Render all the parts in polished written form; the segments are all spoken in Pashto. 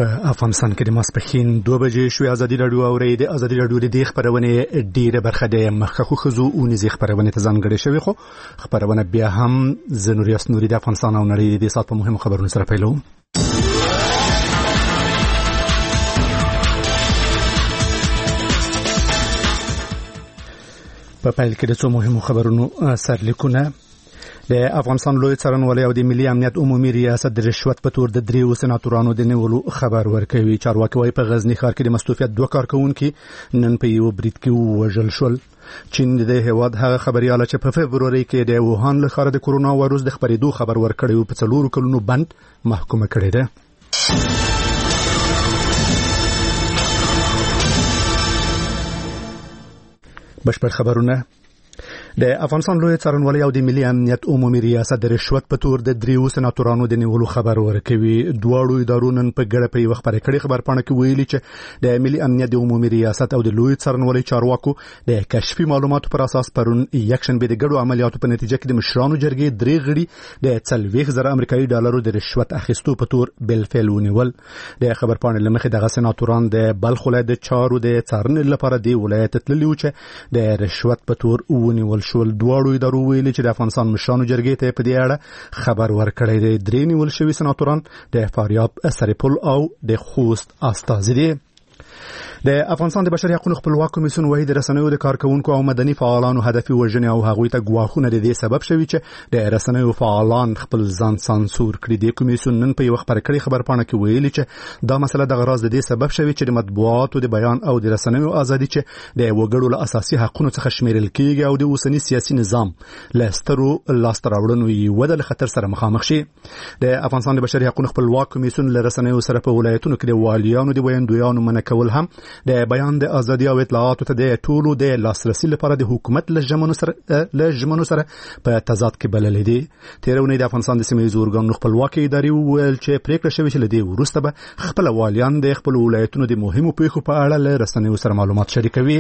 په افغانستان کې د ماسپښین 2 بجې شوې. ازادي راډیو اوري د ازادي راډیو د خبرونه ډیره برخه د مخکخو خزو او نزي خبرونه ته ځانګړې شوې. خو خبرونه بیا هم زنوریاس نوري د افغانستان او نړۍ د سات په مهمو خبرونو سره پیلو. په پیل کې د څو مهمو خبرونو سرلیکونه. د افغانستان لوی څارنوالۍ او د ملي امنیت عمومي ریاست د رشوت په تور د 3 سناتورانو د نیولو خبر ورکوي. چارواکي وايي په غزنی ښار کې د مستوفیت 2 کارکونکو نن په یو برید کې وژل شول. چین د هیواد هغه خبرياله چې په فبروري کې د ووهان له ښار د کورونا وایروس د خبرېدو خبر ورکړی او په 4 کلونو بند محکومه کړی ده. بشپړ خبرونه. د افغانستان لوی څارنوالۍ او د ملي امنیت عمومي ریاست د رشوت په تور د 3 سناتورانو د نیولو خبر ورکوي. دواړو ادارو نن په ګډه په یو خبري کړي خبرپاڼه کې ویلي چې د ملي امنیت د عمومي ریاست او د لوی څارنوالۍ چارواکو د کشفي معلوماتو پر اساس پرون یکشنبه د ګډو عملیاتو په نتیجه کې د مشرانو جرګې 3 غړي د 40,000 امریکایي ډالرو د رشوت اخیستو په تور بالفعل ونیول. د خبرپاڼې لمخې دغه سناتوران د بلخ ولایت د چارو د څارنې لپاره د ولایت تللي و چې د رشوت په تور ونیول شول. دواړو ادارو ویلي چې د افغانستان مشرانو جرګې ته په دې اړه خبر ورکړی دی. 3 نیول شوي سناتوران د فاریاب، سرپل او د خوست استازي دي. د افغانستان د بشري حقوقو خپلواک کمیسیون وايي د رسنیو د کارکونکو او مدني فعالانو هدفي وژنې او هغوی ته ګواښونه د دې سبب شوي چې د رسنیو فعالان خپل ځان سانسور کړي. د کمیسیون نن په یو خبري خبرپاڼه کې ویلي چې دا مسله د غراض د دې سبب شوي چې د مطبوعاتو د بیان او د رسنیو ازادي چې د وګړو له اساسي حقوقو څخه شمیرل کیږي او د اوسنی سیاسي نظام له سترو لاستراوړنو یې ودل خطر سره مخامخ شي. د افغانستان د بشري حقوقو خپلواک کمیسیون له رسنیو سره په ولایتونو کې د والیانو د ویاندویانو منع کول هم د بیان د ازادي او اطلاعاتو ته د ټولو د لاسرسي لپاره د حکومت له ژمنو سره په تضاد کې بلل دي. تیرونی د افغانستان د سیمې زورګانو خپلواکي ادارې ویل چې پریکړه شوې چې لدی وروسته به خپل والیان د خپل ولایتونو د مهمو پیښو په اړه له رسنیو سره معلومات شریکوي.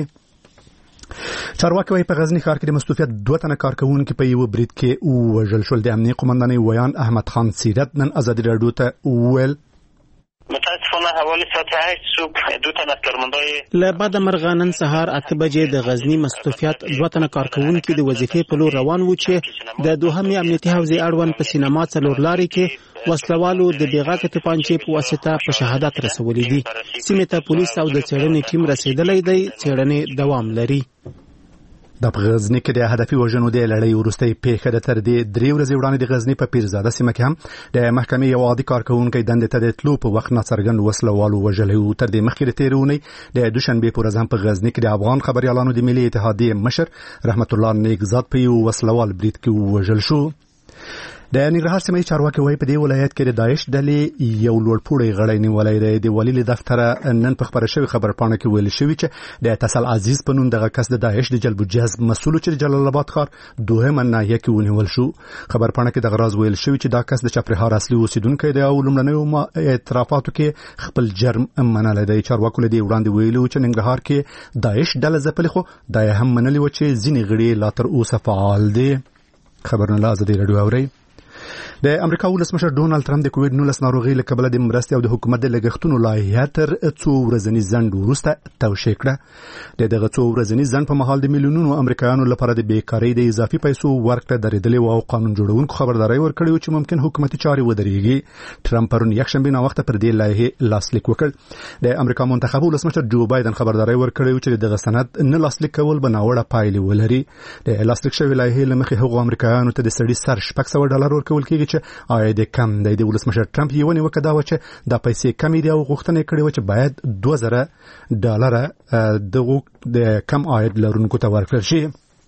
چارواکي وايي په غزنی ښار کې د مستوفیت 2 تنه کارکونکو په یو برید کې وژل شول. د امنیت قومندان ویان احمد خان سیرت نن ازادي راډیو ته ویل متاسفانه حوالی ساعت 8 صبح 2 تن از کارمندای لبعد مرغانن سهار 8 بجې د غزنی مستوفیت 2 تن کارکونکو د وظیفې په لور روان و چې د دوهمې امنیتي حوزې اړوند په سینما څلور لارې کې وسلوالو د بیغاکه توپانچې په واسطه په شهادت رسولې دي. سیمه ته پولیس او د څېړنې ټیم رسیدلی دی. څېړنې دوام لري. د غزنی کې د هدفي وژنو د لړۍ ورستۍ پیښه د تر دې 3 ورځې وړاندې د غزنی په پیرزاده سیمه کې هم د محکمې یو عادي کارکونکو دندې ته د تلو په وخت ناڅرګند وسلوالو وژلې او تر دې مخکې تیرونی د دوشنبه پر ورځ په غزنی کې د افغان خبريالانو د ملي اتحادیې مشر رحمت الله نیکزاد په یو وسلوال برید کې وژل شو. د ننګرهار سیمې چارواکي وايي په دې ولایت کې د داعش ډلې یو لوړپوړی غړی نیولای دی. د ولی دفتر نن په خبره شوی خبرپاڼه کې ویل شوی چې د اتصال عزیز په نوم دغه کس د داعش د جلب جذب مسؤل چې جلال آباد ښار دوهمه ناحیه کې ونیول شو. خبرپاڼه کې د غراض ویل شوی چې دا کس د چپرهار اصلي اوسیدونکو دی او لومړنیو اعترافاتو کې خپل جرم منلی دی. چارواکو له دې وړاندې ویلو چې ننګرهار کې داعش ډله ځپلې خو دا هم منلی و چې ځینې غړي لا تر اوسه فعال دي. خبرونه له ازادي راډیو اوري. د امریکا ولسمشر ډونالد ټرمپ د کووډ-19 ناروغي له کبله د مرستې او د حکومت د لګښتونو لایحه تر 2 ورځنی ځنډ وروسته توشیح کړه. دغه 2 ورځنی ځنډ په مهال د میلیونونو امریکایانو لپاره د بیکاری د اضافي پیسو ورکړه درېدلې او قانون جوړونکو خبرداري ورکړې چې ممکن حکومتي چارې ودرېږي. ټرمپ پرون یکشنبه نا وخت پر دې لایحه لاسلیک وکړ. د امریکا منتخب ولسمشر جو بایدن خبرداري ورکړې چې دغه سند نه لاسلیک کول بناوړه پایلې ولري. د لاسلیک شوی لایحه لمخې هغو امریکایانو ته د سړي سر $600 ورکول کېږي چې آید کم دی. د ولسمشر ټرمپ یو نیو کدا و چې د پیسې کمی دی او غوښتنه کړې و چې باید $2000 د کم آید لرونکو ته ورکړل شي.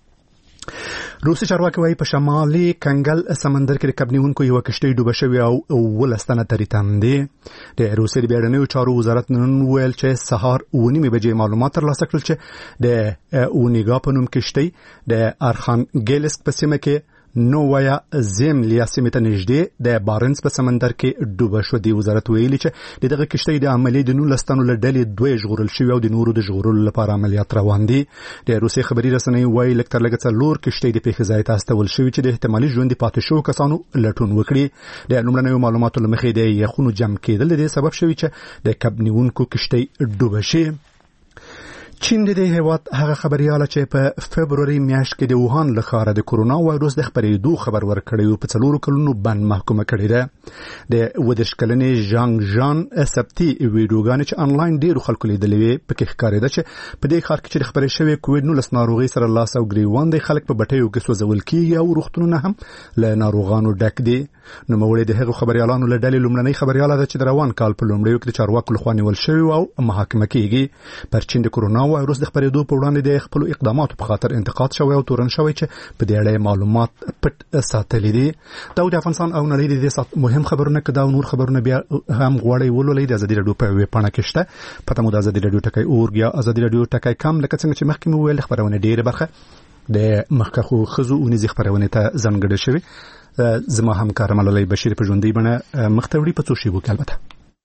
روسي چارواکي وايي په شمالي کنګل سمندر کې د کبنیونکو یو کشتۍ ډوبه شوې او ولستانه تریتان دي. د روسي د بیړنیو چارو وزارت نن ویل چې سهار 9 بجې معلومات ترلاسه کړل چې د اونیګا په نوم کشتۍ د ارخانګلسک په سیمه کې نووایا زیملیا سیمه ته نږدې د بارنس په سمندر کې ډوبه شو. دی وزارت ویلي چې دغه کشتۍ د عملیې د 19 تنو له ډلې 2 ژغورل شوي او د نورو د ژغورلو لپاره عملیات روان دي. د روسي خبري رسنۍ وایي لږ تر لږه 4 کشتۍ د پیښې ځای ته استول شوي چې د احتمالي ژوند پاتې شو کسانو لټون وکړي. د لومړنیو معلوماتو له مخې د یخونو جمع کېدل د سبب شوي چې د کب نیونکو کشتۍ ډوبه شي. چین د هیواد هغه خبرياله چې په فبروري میاشت کې د ووهان له ښاره د کورونا وایروس د خپرېدو خبر ورکړی او په 4 کلونو باندې محکومه کړی ده. د 22 کلنې ژانګ ژان سبتي ویډیوګانې چې انلاین ډیرو خلکو لیدلې په کې ښکارېده چې په دې ښار کې چې خبرې شوې کووډ-19 ناروغي سره لاس او ګریوان د خلک په بټیو کې سوځول کیږي او روغتونونه هم له ناروغانو ډک دي. نو موږ د هغو خبريالانو له ډلې لومړنۍ خبرياله ده چې د روان کال په لومړیو کې د چارواکو لخوا نیول شوی او محاکمه کیږي. پر چین د کورونا وایروس د خپرېدو په وړاندې د خپل اقداماتو په خاطر انتقاد شوی او تورن شوی چې په دې اړه معلومات پټ ساتلي دي. دا د افغانستان او نړۍ د مهم خبرونه کده او نور خبرونه بیا هم غواړي ولولې د ازادي رادیو په ویب پاڼه کې شته. پته مو د ازادي رادیو ټکی اورګ یا ازادي رادیو ټکی کم لکه څنګه چې مخکې مو ویل خبرونه ډیره برخه د مخکخو خزو او نزي خبرونه ته ځانګړې شوی. زما همکار ملالۍ بشیر په ژوندۍ بڼه مختوری په څو شیبو کې البته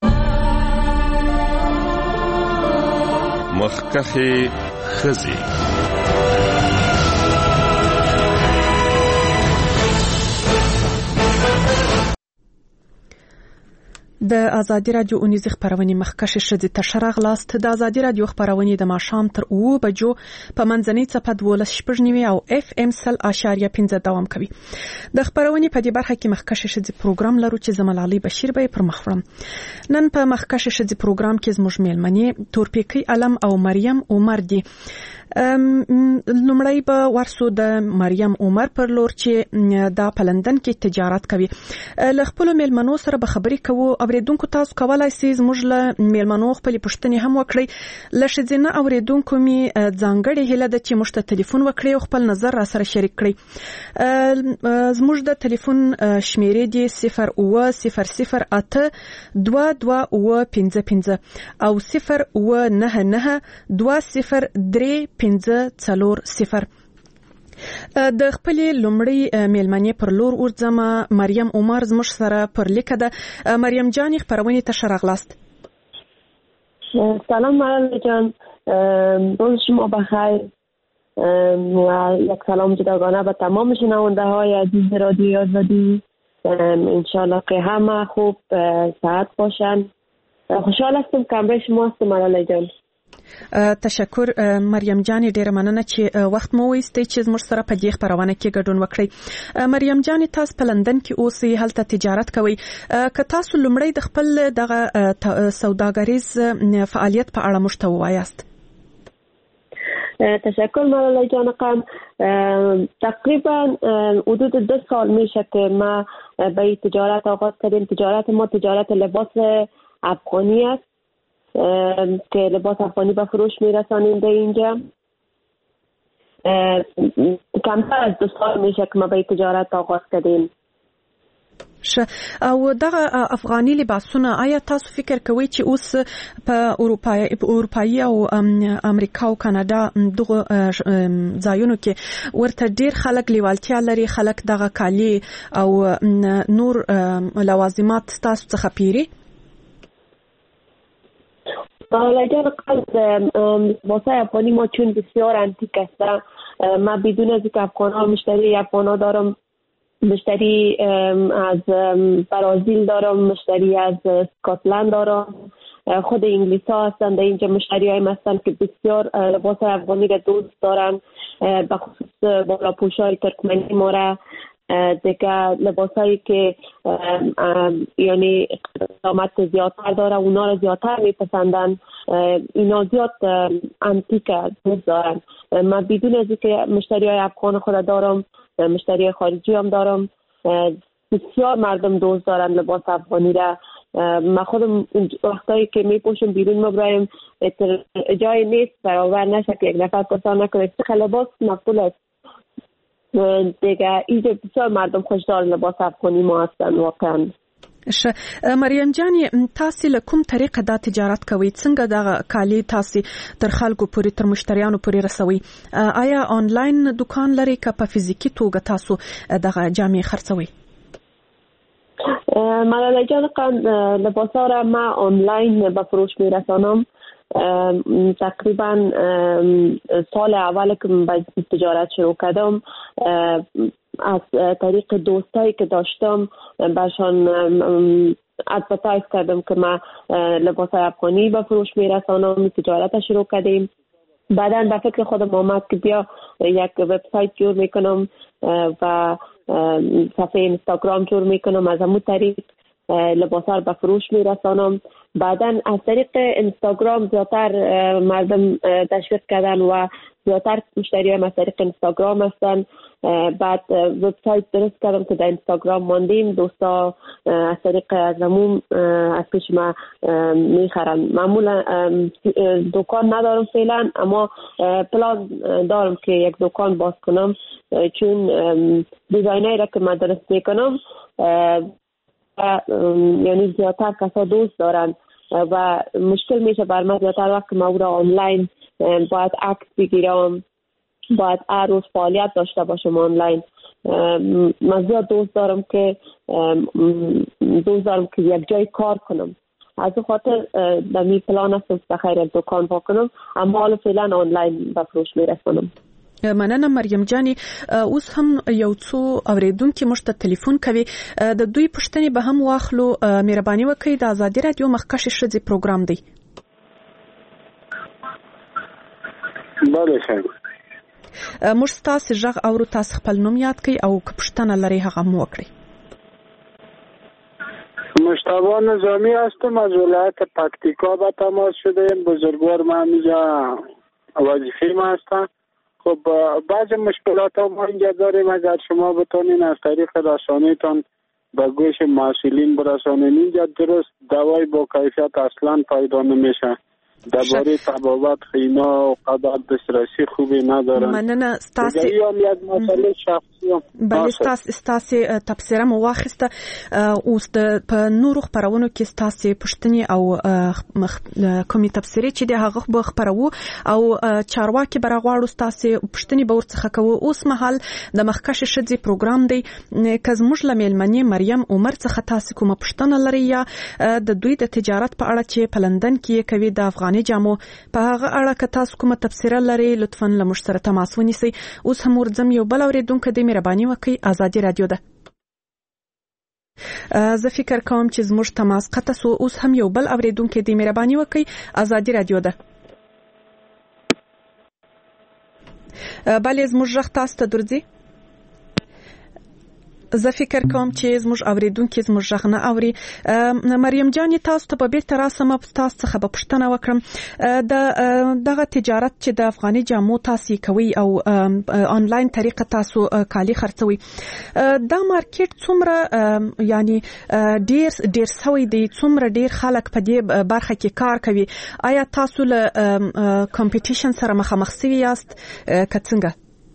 مخکخي خزي. د ازادي رادیو اونیز خبرونه مخکشه شدي تشرغ لاست د ازادي رادیو خبرونه د ماشام تر 2 بجو په منځنۍ صفه 12 او اف ام سل اشاریه 15 دوام کوي. د خبرونه په دې برخه کې مخکشه شدي پروګرام لرو چې زمال علي بشیر به پر مخورم. نن په مخکشه شدي پروګرام کې زموږ میلمنې تورپیکی علم او مریم عمر دي. لومړی به ورسو د مریم عمر پر لور چې دا په لندن کې تجارت کوي. له خپل میلمنو سره به خبرې کوو. اوریدونکو تاسو کولای شئ زموږ له میلمنو خپل پوښتنې هم وکړئ. له شذینه اوریدونکو می ځانګړي هله د چې مشته ټلیفون وکړي او خپل نظر را سره شریک کړئ. زموږ د ټلیفون شمیرې دی 08008 2255 او 099 203 540. د خپل لومړی میلمنې پر لور ورځم. مریم عمر زموږ سره پر لیکه ده. مریم جان خبرونه ته شرغلاست. سلام مریم جان، روز شما بخیر و یک سلام جداگانه به تمام شنونده های عزیز رادیو آزادی. انشالله که همه خوب صحت باشن. خوشحال هستم که همراه شما هستم مریم جان. تشکر مریم جان، ډیره مننه چې وخت مو وایستئ چې زموږ سره په دې خبرونه کې ګډون وکړئ. مریم جان، تاسو په لندن کې اوسئ، هلته تجارت کوئ. که تاسو لومړی د خپل دغه سوداګریز فعالیت په اړه موږ ته ووایاست. تشکر مریم جان. تقریبا حدود 2 سال میشه که ما به تجارت آغاز کردیم. تجارت ما تجارت لباس افغانی است که لباس افغانی به فروش میرسانیم به اینجا. کمتر از 2 سال میشه که ما به تجارت آغاز کردیم. او دغه افغاني لباسونه آیا تاسو فکر کوئ چې اوس په اروپایي او امریکا او کاناډا دغه ځایونو کې ورته ډیر خلک لیوالتیا لري، خلک دغه کالي او نور لوازمات تاسو څخه پیری؟ لجان لباس افغانی ما چون بسیار انتیک است، ما بدون از که افغان‌ها مشتری افغان‌ها دارم، مشتری از برازیل دارم، مشتری از اسکاتلند دارم، خود انگلیس ها هستند اینجا مشتری های هستند که بسیار لباس افغانی را دوست دارن، به خصوص بالا پوشای ترکمنی ما را دیگه لباس هایی که یعنی قیمت زیادتر داره اونا را زیادتر میپسندن. اینا زیاد انتیک دوست دارن. من بدون از که مشتری های افغان خود دارم، مشتری خارجی هم دارم، بسیار مردم دوست دارن لباس افغانی را. من خودم وقتایی که میپوشم بیرون مبرایم جای نیست برابر نشه که یک نفر پرسان نکنه چه لباس مقبول است. دیگه اینجا بسیار مردم خوشدار لباس افغانی ما هستن واقعا. مریم جاني تاسو له کوم طریقه دا تجارت کوي څنګه دا کالی تاسو تر خلکو پورې تر مشتریانو پورې رسوي آیا آنلاین دکان لري که په فزیکی توګه تاسو دغه جامې خرڅوي ملاله جان لباسا را ما آنلاین به فروش میرسانم تقریبا سال اول که به تجارت شروع کردم از طریق دوستایی که داشتم برشان ادورتایز کردم که ما لباسای افغانی به فروش میرسانم تجارت شروع کردیم بعداً به فکر خودم آمد که بیا یک وبسایت جور میکنم و صفحه اینستاگرام جور میکنم از همون طریق لباسا رو به فروش میرسانم بعداً از طریق اینستاگرام زیادتر مردم تشویق کردن و زیادتر مشتری هم از طریق اینستاگرام هستن بعد وبسایت درست کردم که در اینستاگرام ماندیم دوستا از طریق ازمون از پیش ما میخرن معمولا دکان ندارم فعلا اما پلان دارم که یک دکان باز کنم چون دیزاینایی را که من درست میکنم یعنی زیادتر کسا دوست دارن و مشکل میشه بر من زیادتر وقت که ما را آنلاین باید عکس بگیرم باید هر روز فعالیت داشته باشم آنلاین من زیاد دوست دارم که یک جای کار کنم از خاطر در می پلان هستم بخیر دکان با کنم اما حالا فعلا آنلاین به فروش میرسونم مننه مریم جاني اوس هم یو څو اوریدونکو مشته ټلیفون کوي د دوی پښتنې به هم واخلو مهرباني وکړئ د آزادي رادیو مخکښ شذې پروګرام دی بله خیر موږ تاسو ژغ اورو تاسو خپل نوم یاد کړئ او که پښتنه لري هغه مو وکړئ مشتبه نظامی هستم از ولایت پکتیکا به تماس شدیم بزرگوار من اینجا وظیفه ما هستم خب بعض مشکلات ما اینجا داریم اگر شما بتونین از طریق رسانه‌تان به گوش مسئولین برسانین اینجا درست دوای با کیفیت اصلا پیدا نمیشه درباره طبابت خینا و قدر دسترسی خوبی ندارن مننه ستاسو یوم یک مسئله شخصی بله ستاسو تفسیر مو واخسته اوس د په نورو خبرونو کې ستاسو پښتني او کومي تفسیري چې د هغه به خبرو او چارواکي برغواړو ستاسو پښتني به ورڅخه کوو اوس مهال د مخکښ شذې پروګرام دی کزموږ لملمنې مریم عمر څخه تاسو کومه پښتنه لري یا د دوی د تجارت په اړه چې په لندن کې کوي د افغاني جامو په هغه اړه که تاسو کومه تفسیر لري لطفاً له مشترک تماس ونیسئ اوس هم ورځم یو بل اوریدونکو د مهرباني وکړئ آزادي رادیو ده زه فکر کوم چې زموږ تماس قطع سو اوس هم یو بل اوریدونکو د مهرباني وکړئ آزادي رادیو ده بله زموږ ژغ تاسو ته درځي زه فکر کوم چې زموږ اوریدونکو زموږ ژغ نه اوري مریم جاني تاسو ته به بیرته راسم تاسو څخه به پوښتنه وکړم دغه تجارت چې د افغاني جامو تاسو کوي او آنلاین طریقه تاسو کالی خرڅوي دا مارکیټ څومره یعنی ډیر سوي دي څومره ډیر خلک په دې برخه کې کار کوي آیا تاسو له کمپټیشن سره مخامخ سوي یاست که څنګه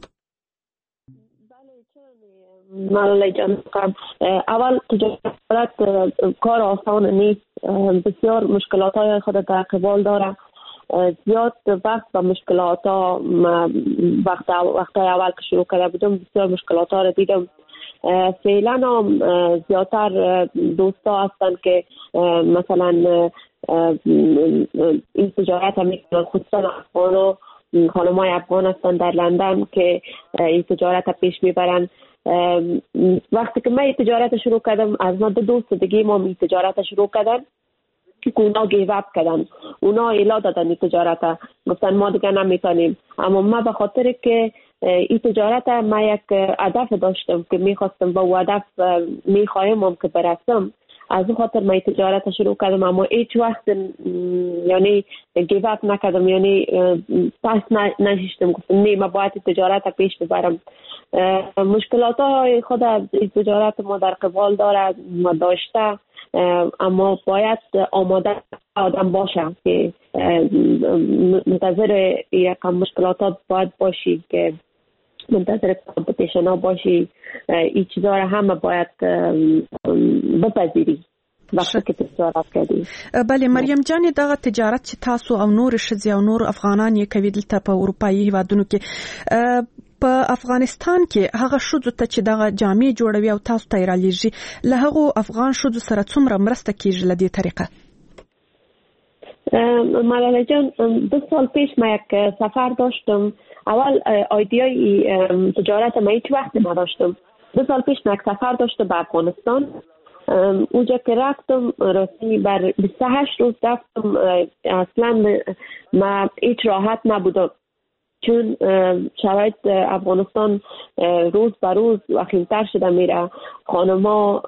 ملاله جان اول تجارت کار آسان نیست بسیار مشکلات های خود در قبال داره زیاد وقت و مشکلات ها وقت اول که شروع کرده بودم بسیار مشکلات ها رو دیدم فعلا هم زیادتر دوستا هستن که مثلا این تجارت هم میکنن خصوصا افغان و خانمای افغان هستن در لندن که این تجارت پیش میبرن وقتی که من این تجارت شروع کردم از من دو دوست دیگه ما این تجارت شروع کردن که اونا گیو اپ کردن اونا ایلا دادن این تجارت گفتن ما دیگه نمیتونیم اما من به خاطر که این تجارت من یک هدف داشتم که میخواستم با او هدف میخوایم که برسم از اون خاطر من تجارت شروع کردم اما هیچ وقت یعنی گیو اپ نکردم یعنی پس نشستم گفتم نه من باید تجارت پیش ببرم مشکلات های خود از تجارت ما در قبال داره ما داشته اما باید آماده آدم باشه که منتظر یک مشکلات باید باشی که منتظر کامپیتیشن ها باشی این چیزا را همه باید بپذیری وخت کې تجارت کوي. بله مریم جان دغه تجارت چې تاسو او نور شذ او نور افغانان یې کوي دلته په اروپאי هیوادونو کې په افغانستان کې هغه شذ ته چې دغه جامې جوړوي او تاسو ته رالیږي له هغه افغان شذ سره څومره مرسته کیږي له دې طریقه؟ ملاله جان 2 سال پیش ما یک سفر داشتم. اول ایده‌ای تجارت ما هیچ وقت نداشتم. 2 سال پیش ما یک سفر داشتم به افغانستان. اونجا که رفتم راستی بر 28 روز رفتم، اصلا ما هیچ راحت نبودم چون شرایط افغانستان روز به روز وخیم‌تر شده میره. خانم‌ها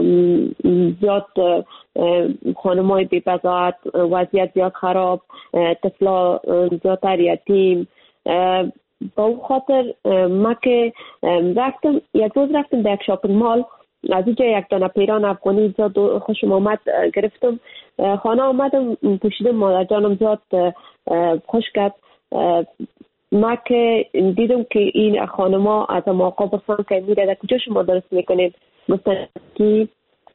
زیاد خانم‌های بی‌بضاعت، وضعیت زیاد خراب، طفلا زیادتر یتیم. با اون خاطر ما که رفتم یک روز رفتم در یک شاپینگ مال، از اینجا یک دانه پیران افغانی زیاد خوشم آمد گرفتم. خانه آمدم پوشیدم، مادر جانم زیاد خوش کرد. ما که دیدم که این خانما از آقا بسان که میره در کجا شما درست میکنید؟ مثلا که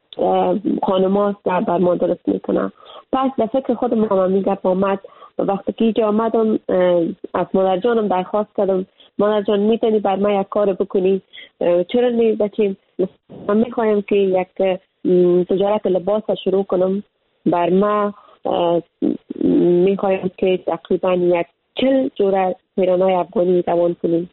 خانما بر ما درست میکنه. پس در فکر خودم هم میگم آمد. وقتی که اینجا آمدم از مادر جانم درخواست کردم مادر جان میتونی بر ما یک کار بکنی؟ چرا نیست بچیم؟ من میخوایم که یک تجارت لباس شروع کنم. بر ما میخوایم که تقریبا یک 40 جوره پیرانای افغانی روان کنیم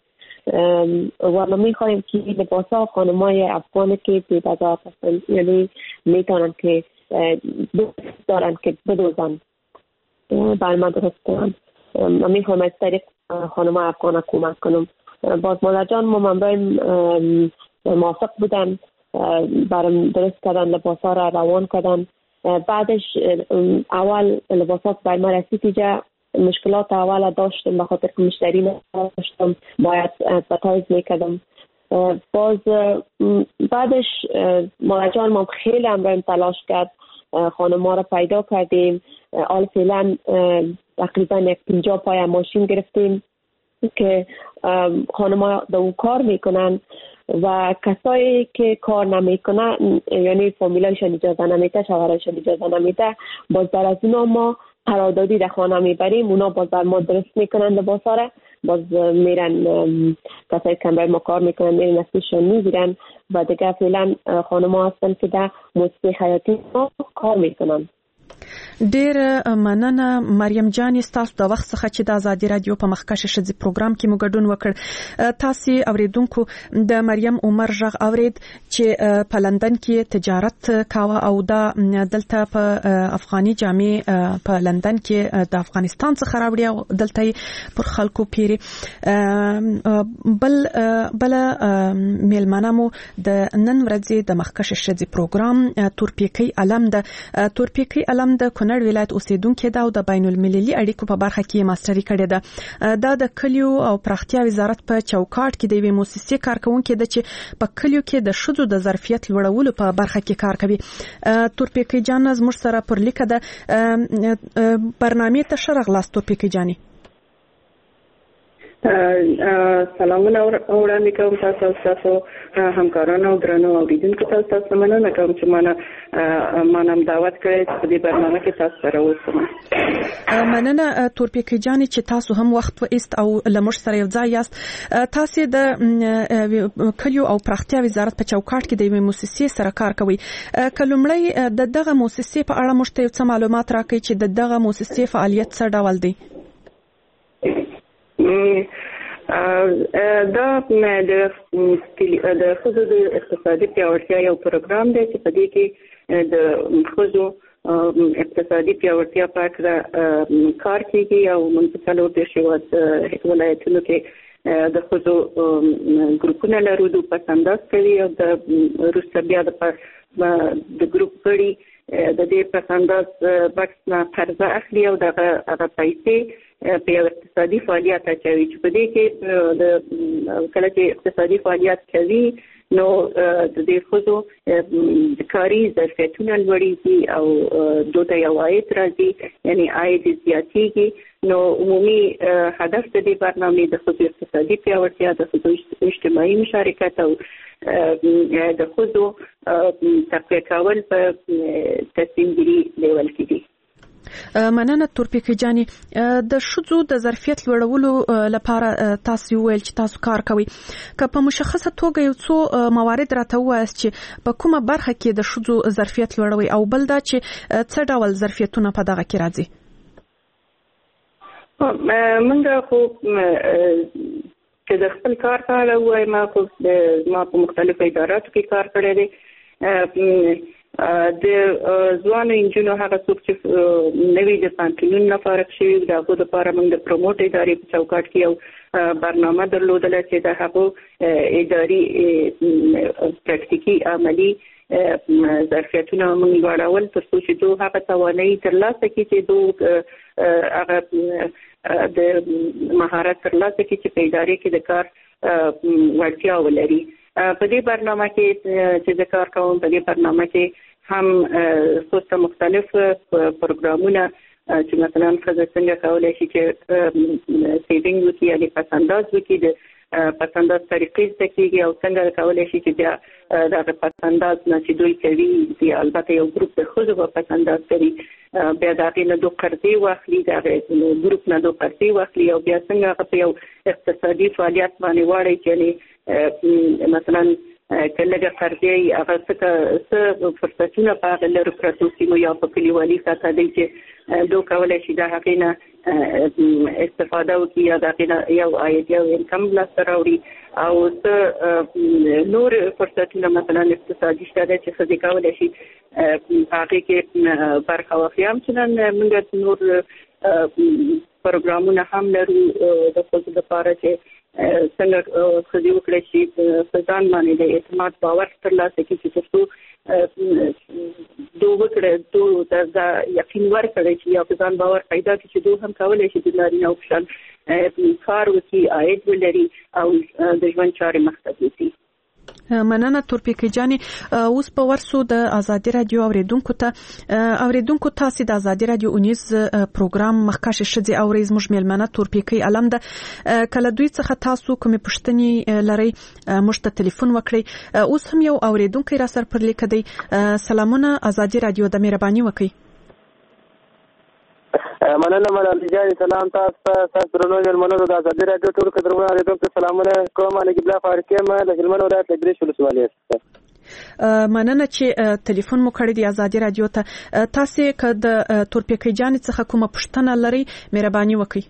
و ما میخوایم که لباسا خانمای افغانی که بی‌بضاعت هستند، یعنی میتونن که دوست دارن که بدوزن بر ما درست کنن. ما میخوایم از طریق خانمای افغان کمک کنم. باز مادر جان ما منبعیم موافق بودن، برام درست کردن، لباسا را روان کردن. بعدش اول لباسات بر ما رسید اینجا. مشکلات اول داشتم به خاطر که مشتری نداشتم، باید ادورتایز میکردم. باز بعدش مادر جان ما خیلی امرایم تلاش کرد، خانم‌ها را پیدا کردیم. حال فعلا تقریبا یک 50 پای ماشین گرفتیم که خانم‌ها در اون کار میکنن و کسایی که کار نمیکنن یعنی فامیلایشان اجازه نمیده، شوهرشان اجازه نمیده، باز در از اونا ما قراردادی در خانه میبریم. اونا باز بر ما درست میکنن لباسا را، باز میرن کسایی که برای ما کار میکنن میرن نسلشان میگیرن و دیگه فعلا خانم‌ها هستن که در موسیقی حیاتی ما کار میکنن. ډیر مننه مریم جان تاسو د وخت څخه چې د آزادي رادیو په مخکښ شذي پروګرام کې مو ګډون وکړ. تاسو اوریدونکو د مریم عمر ژغ اورید چې په لندن کې تجارت کاوه او د دلته په افغاني جامې په لندن کې د افغانستان څخه راوړي او دلته پر خلکو پیری. بل میلمانه مو د نن ورځې د مخکښ شذي پروګرام تورپیکی علم د کونړ ولایت اوسیدونکو دا او د بین المللي اړیکو په برخه کې ماستری کړې ده. دا د کلیو او پراختیا وزارت په چوکاټ کې د یوې مؤسسې کارکونکو د چې په کلیو کې د شذو د ظرفیت لوړولو په برخه کې کار کوي. تورپیکی جان زموږ سره پر لیکه ده برنامه ته شرغلاست. تورپیکی جانی سلامونه وړاندې کوم تاسو همکارانو او درنو اوریدونکو تاسو مننه کوم چې مانم دعوت کړی چې په دې برنامه کې تاسو سره اوسم. مننه تورپیکی جان چې تاسو هم وخت وایست او لمر سره یو ځای یاست. تاسو د کلیو او پراختیا وزارت په چوکاټ کې د یوې مؤسسې سره کار کوي. کلمړی د دغه مؤسسې په اړه موږ ته څه معلومات راکړئ چې دغه مؤسسې فعالیت څه ډول دی؟ دا د خزو د اقتصادي پیاوړتیا یو پروګرام دی چې په دې کې د خزو اقتصادي پیاوړتیا په اړه کار کیږي او منځکلو د شوات ولایتونو کې د خزو ګروپونه لرو د پسنداز کوي او د روسیا بیا د ګروپ غړي د دې پسنداز بکس نه قرضه اخلي او دغه پیسې په اقتصادي فعالیت اچوي چې په دې کې د کله چې اقتصادي فعالیت کوي نو د دې خزو د کاری ظرفیتونه لوړیږي او دوی یو عاید راځي یعنی عاید زیاتیږي. نو عمومي هدف د دې برنامې د خزو اقتصادي پیاوړتیا، د خزو اجتماعي مشارکت او د خزو تقویه کول په تصمیم ګیري لیول کې دي. مننه تورپیکي جاني. د شذو د ظرفیت لوړولو لپاره تاسو ویل چې تاسو کار کوي. که په مشخصه توګه یو څو موارد راته وایاست چې په کومه برخه کې د شذو ظرفیت لوړوي او بل دا چې څه ډول ظرفیتونه په دغه کې راځي؟ موږ خو چې د خپل کار په اړه وایم، ما په مختلفو اداراتو کې کار کړی دی. د ځوانو انجونو هغه څوک چې نوی د پانتونونو نه فارغ شوي د هغو لپاره موږ د پروموټ ادارې په چوکاټ کې یو برنامه درلودله چې د هغو اداري پراکتیکي عملي ظرفیتونه موږ لوړول تر څو چې دوی هغه توانایي ترلاسه کړي چې دوی هغه د مهارت ترلاسه کړي چې په ادارې کې د کار وړتیا ولري. په دې برنامه کې چې د کار کوم په دې برنامه کې هم څو مختلف پروګرامونه چې مثلا څنګه کولای شي چې سیوینګ وکړي یا پسنداز وکړي، د پسنداز طریقې زده کېږي او څنګه کولای شي چې بیا دغه پسنداز نه چې دوی کوي دی البته یو ګروپ د ښځو به پسنداز کوي، بیا د هغې نه دو قرضې واخلي، د هغې ګروپ نه دو قرضې واخلي او بیا څنګه هغه په یو اقتصادي فعالیت باندې واړی چې مثلا که لږه قرضې هغه څه فرصتونه په هغه لرو پرتو سیمو یا په کلیوالي سطحه دی چې دوی کولی شي د هغې نه استفاده وکړي یا د هغې نه یو عاید یا انکم لاسته راوړي او څه نور فرصتونه مثلا اقتصادي شته دی چې ښځې کولی شي هغې کې برخه واخلي. همچنان موږ نور پروګرامونه هم لرو د ښځو لپاره چې څنګه ښځې وکړی شي په ځان باندې د اعتماد باور ترلاسه کړي چې تر څو دوی دا یقین ورکړي چې یا په ځان باور پیدا کړي چې دوی هم کولی شي د نارینه په شان کار وکړي، عاید ولري او د ژوند چارې مخته یوسي. مننه تورپیکي جاني. اوس په ورسو د ازادي رادیو اوریدونکو تاسو د ازادي رادیو اونیز پروګرام مخکښ ښځې اوري زموږ میلمنه تورپیکي علم ده. کله دوی څخه تاسو کومې پوښتنې لرئ موږ ته ټلیفون وکړئ. اوس هم یو اوریدونکو را سره پر لیک دی. سلامونه ازادي رادیو د مهرباني وکړئ. مننه ملالۍ جان. سلام تاسو درنو مېلمنو د ازادي رادیو ټول قدرمنو اوریدونکو ته سلامونه کوم. نګیب الله فاروقي یم د هلمند ولایت له ګریش ولسوالۍ څخه. مننه چې ټلیفون مو کړی دی ازادي رادیو ته. تاسو که د تورپیکي جان څخه کومه پوښتنه لرئ مهرباني وکړئ.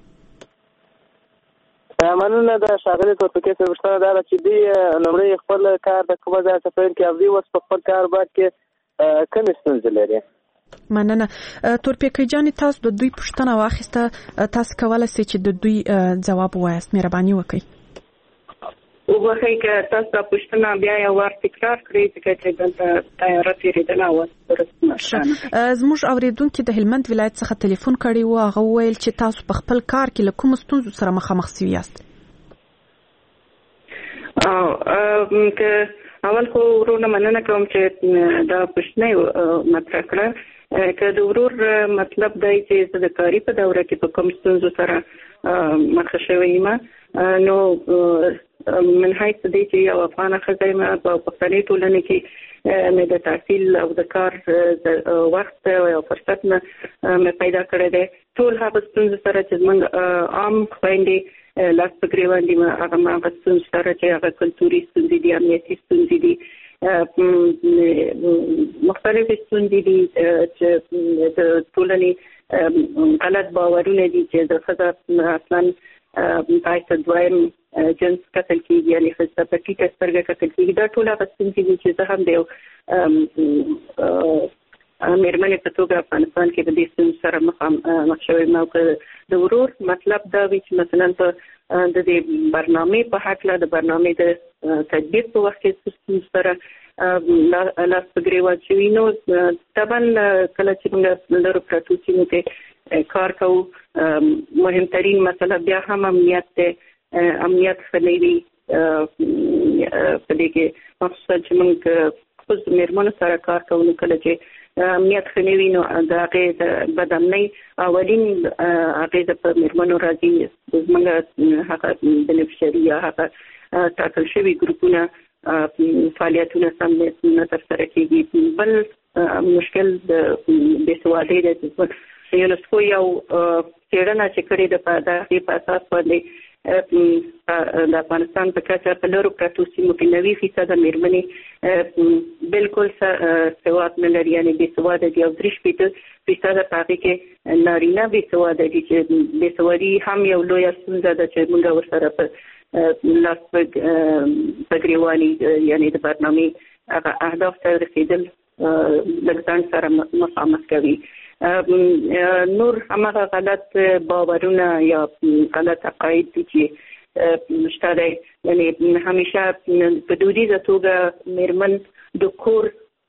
مننه د ښاغلي تورپیکي څخه پوښتنه دا ده چې دوی لومړی خپل کار د کومه ځای څخه پیل کړي او دوی اوس په خپل کاروبار کې کومې ستونزې لري؟ مننه تورپیکي جان. تاسو د دوی پوښتنه واخیسته، تاسو کولای شئ چې د دوی ځواب ووایاست. مهرباني وکړئ. وګورئ که تاسو دا پوښتنه بیا یو وار تکرار کړئ ځکه چې دلته تیاره تېرېدله وه. زموږ اوریدونکي د هلمند ولایت څخه ټلیفون کړی و، هغه وویل چې تاسو په خپل کار کې له کومو ستونزو سره مخامخ شوي یاست؟ اول خو ورونه مننه کوم چې دا پوښتنه مطرح کړه. که د ورور مطلب دی چې زه د کاري په دوره کې په کوم ستونزو سره مخ شوی یم، نو من حیث دی چې یو افغانه ښځه یم په پښتني ټولنې کې مې د تحصیل او د کار وخت او فرصت نه مې پیدا کړی دی. ټول هغه ستونزو سره چې زموږ عام خویندې لاس په ګرېوان دي، هغه ستونزې سره چې هغه کلتوري ستونزې دي، امنیتي ستونزې دي، مختلفې ستونزې دي چې د ټولنې غلط باورونه دي چې د ښځه اصلا باید دویم جنس کتل کېږي، یعنې ښځه په ټیټه سترګه کتل کېږي. دا ټول هغه ستونزې دي چې زه هم د یو مېرمنې په توګه افغانستان کې د دې ستونزو سره مخ شوی یم. او که د ورور مطلب دا وي چې مثلا په د دې برنامې په هکله د برنامې د تدبیر په وخت کې ستونزو سره لاس په ګرېوان شوي، نو طبعا کله چې موږ لرو پرتو سیمو کې کار کوو، مهمترین مسله بیا هم امنیت دی. امنیت ښه نه وي په دې کې مخصوصا چې موږ خو مېرمنو سره کار کوو کله چې امنیت خنوي نو د هغه د بدامنۍ اولین هغه د مېرمنو راځي موږ هغه بنفشري یا هغه ټاکل شوی ګروپونه فعالیتونه سم نه ترسره کیږي. بل مشکل د بېسوادۍ د یونسکو یو څېړنه چې کړې ده په دغه په اساس باندې د افغانستان په کچه په لرو پرتو سیمو کې 90% مېرمنې بالکل سواد نه لري، یعنې بېسواده دي، او 3% په هغې کې نارینه بېسواده دي چې بېسوادي هم یو لویه ستونزه ده چې موږ ورسره په لاس په ګریواني یعنې د برنامې هغه اهداف ته رسېدل لږ ځان سره مخامخ کوي. نور همغه غلط باورونه یا غلط عقاید دي چې شته دی، یعنې همیشه په دودیزه توګه مېرمن د کور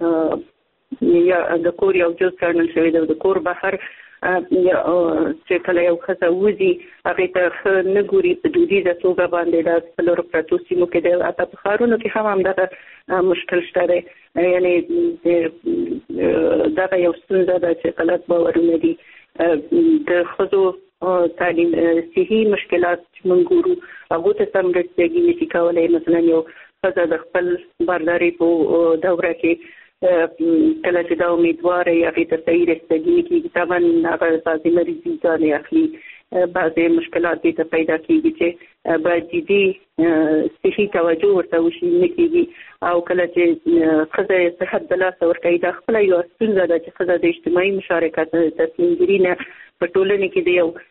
یو جز ګڼل شوی دی، د کور بهر چې کله یو ښځه وځي هغې ته ښه نه ګوري په دودیزه توګه باندې دا په لرو پرتو سیمو کې دی، حتی په ښارونو کې هم همدغه مشکل شته دی. یعنې دغه یو ستونزه ده چې غلط باورونه دي. د ښځو تعلیم صحي مشکلات چې موږ ګورو هغو ته سم رسېږي نشي کولی. مثلا یو ښځه د خپل باردارۍ په دوره کې کله چې دا امیدواره یا هغې ته صحیح رسېدګي نه کېږي، طبعا هغه بعضې مریضي ځانې اخلي، بعضې مشکلات دې ته پیدا کېږي چې باید جدي صحي توجه ورته وشي نه کېږي. او کله چې ښځه صحت د لاسه ورکوي دا خپله یوه ستونزه ده چې ښځه د اجتماعي مشارکت تصمیمګیري نه په ټولنې کې د یو